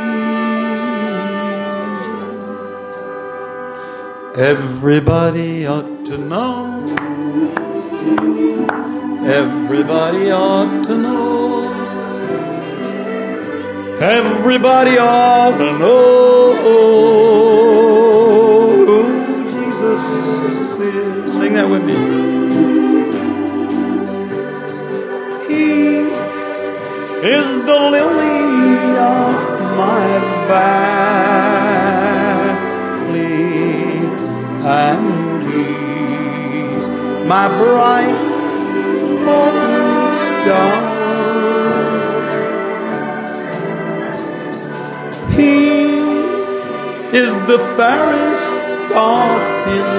Everybody ought to know. Everybody ought to know. Everybody ought to know who is. Sing that with me. He is the lily of my valley, and He's my bright morning star. He is the fairest of ten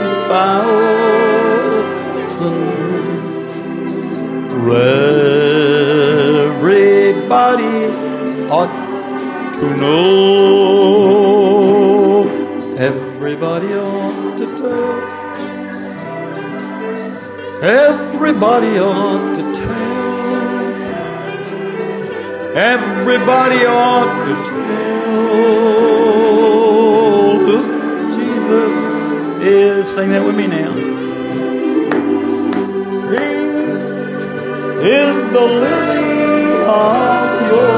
thousand. Everybody ought to know. Everybody ought to tell. Everybody ought to tell. Everybody ought to tell who Jesus is. Sing that with me now. He is the lily of your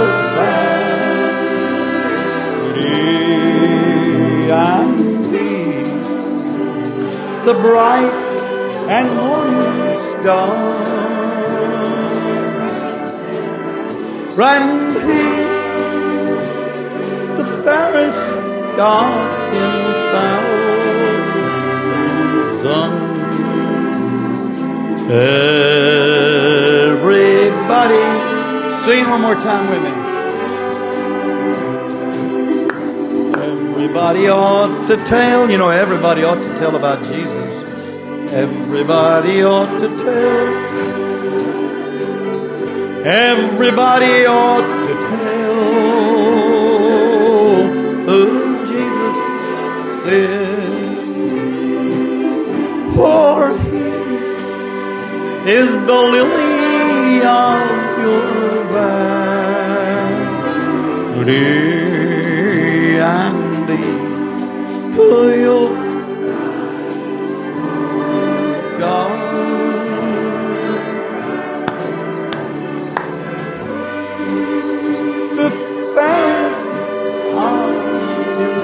valley, and He's the bright and morning star. And He's the fairest of ten thousand. Everybody, sing one more time with me. Everybody ought to tell. You know, everybody ought to tell about Jesus. Everybody ought to tell. Everybody ought to tell who Jesus is. For He is the lily of your valley, and He's who you'll God. The fairest of ten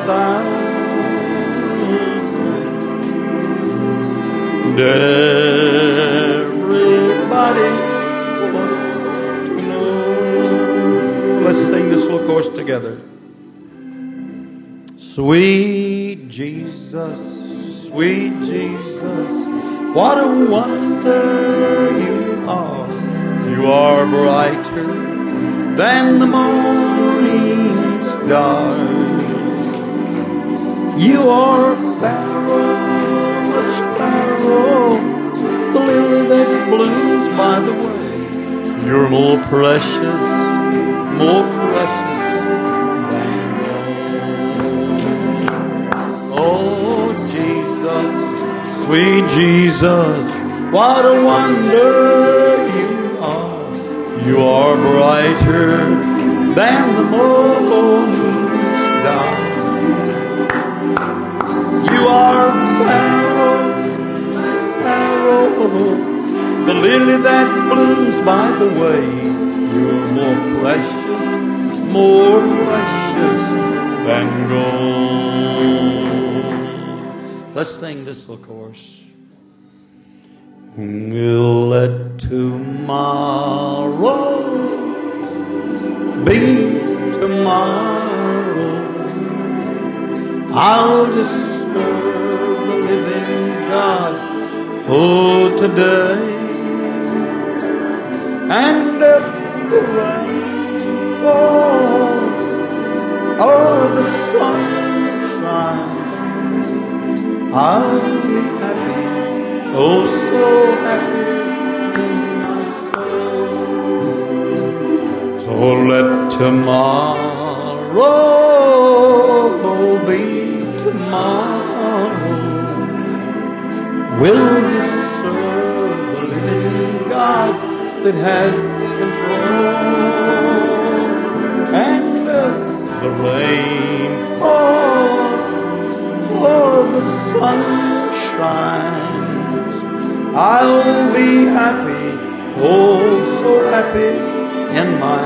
thousand. Everybody wants to know. Let's sing this little chorus together. Sweet Jesus, sweet Jesus, what a wonder you are. You are brighter than the morning star. You are fairer, much fairer, the lily that blooms by the way. You're more precious, more precious than gold. Oh, Jesus, sweet Jesus, what a wonder you are. You are brighter than the morning star. You are Pharaoh, Pharaoh, the lily that blooms by the way. You're more precious, more precious than gold. Let's sing this little chorus. We'll let tomorrow be tomorrow. I'll just serve the living God for today. And if the rain falls or the sun shines, I'll be happy, oh so happy in my soul. So let tomorrow be tomorrow. We'll just serve the living God that has control. And if the rain falls or the sun shines, I'll be happy, oh so happy in my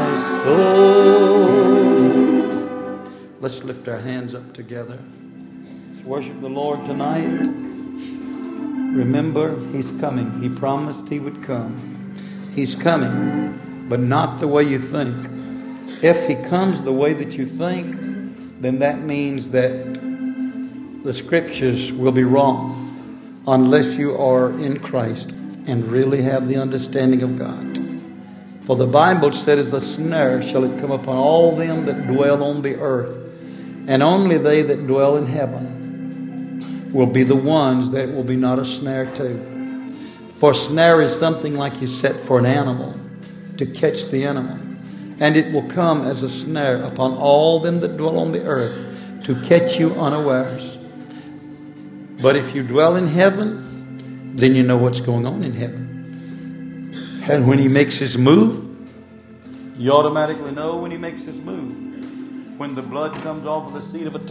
soul. Let's lift our hands up together. Let's worship the Lord tonight. Remember, He's coming. He promised He would come. He's coming, but not the way you think. If He comes the way that you think, then that means that the Scriptures will be wrong unless you are in Christ and really have the understanding of God. For the Bible said, as a snare shall it come upon all them that dwell on the earth, and only they that dwell in heaven will be the ones that will be not a snare to. For snare is something like you set for an animal, to catch the animal. And it will come as a snare upon all them that dwell on the earth, to catch you unawares. But if you dwell in heaven, then you know what's going on in heaven. And when He makes His move, you automatically know when He makes His move. When the blood comes off of the seat of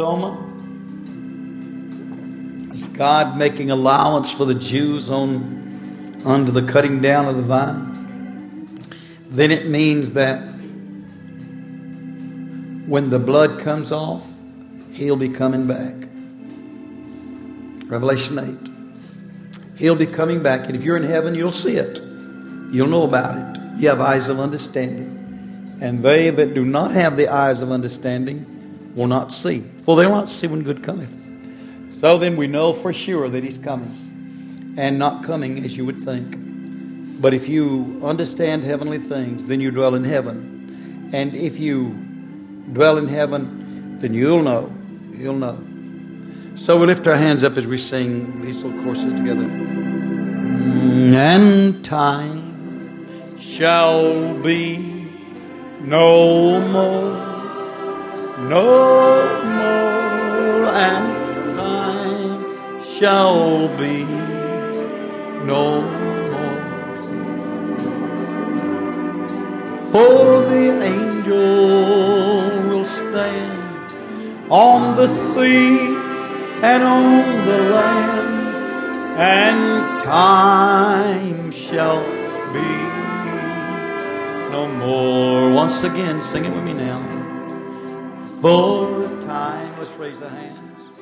atonement, is God making allowance for the Jews on under the cutting down of the vine? Then it means that when the blood comes off, He'll be coming back. Revelation eight. He'll be coming back. And if you're in heaven, you'll see it. You'll know about it. You have eyes of understanding. And they that do not have the eyes of understanding will not see. For they will not see when good cometh. So then we know for sure that He's coming. And not coming as you would think. But if you understand heavenly things, then you dwell in heaven. And if you dwell in heaven, then you'll know. You'll know. So we lift our hands up as we sing these little courses together. And time shall be no more, no more, and time shall be no more. For the angel will stand on the sea and on the land, and time shall be no more. Once again, sing it with me now. For time, let's raise our hands.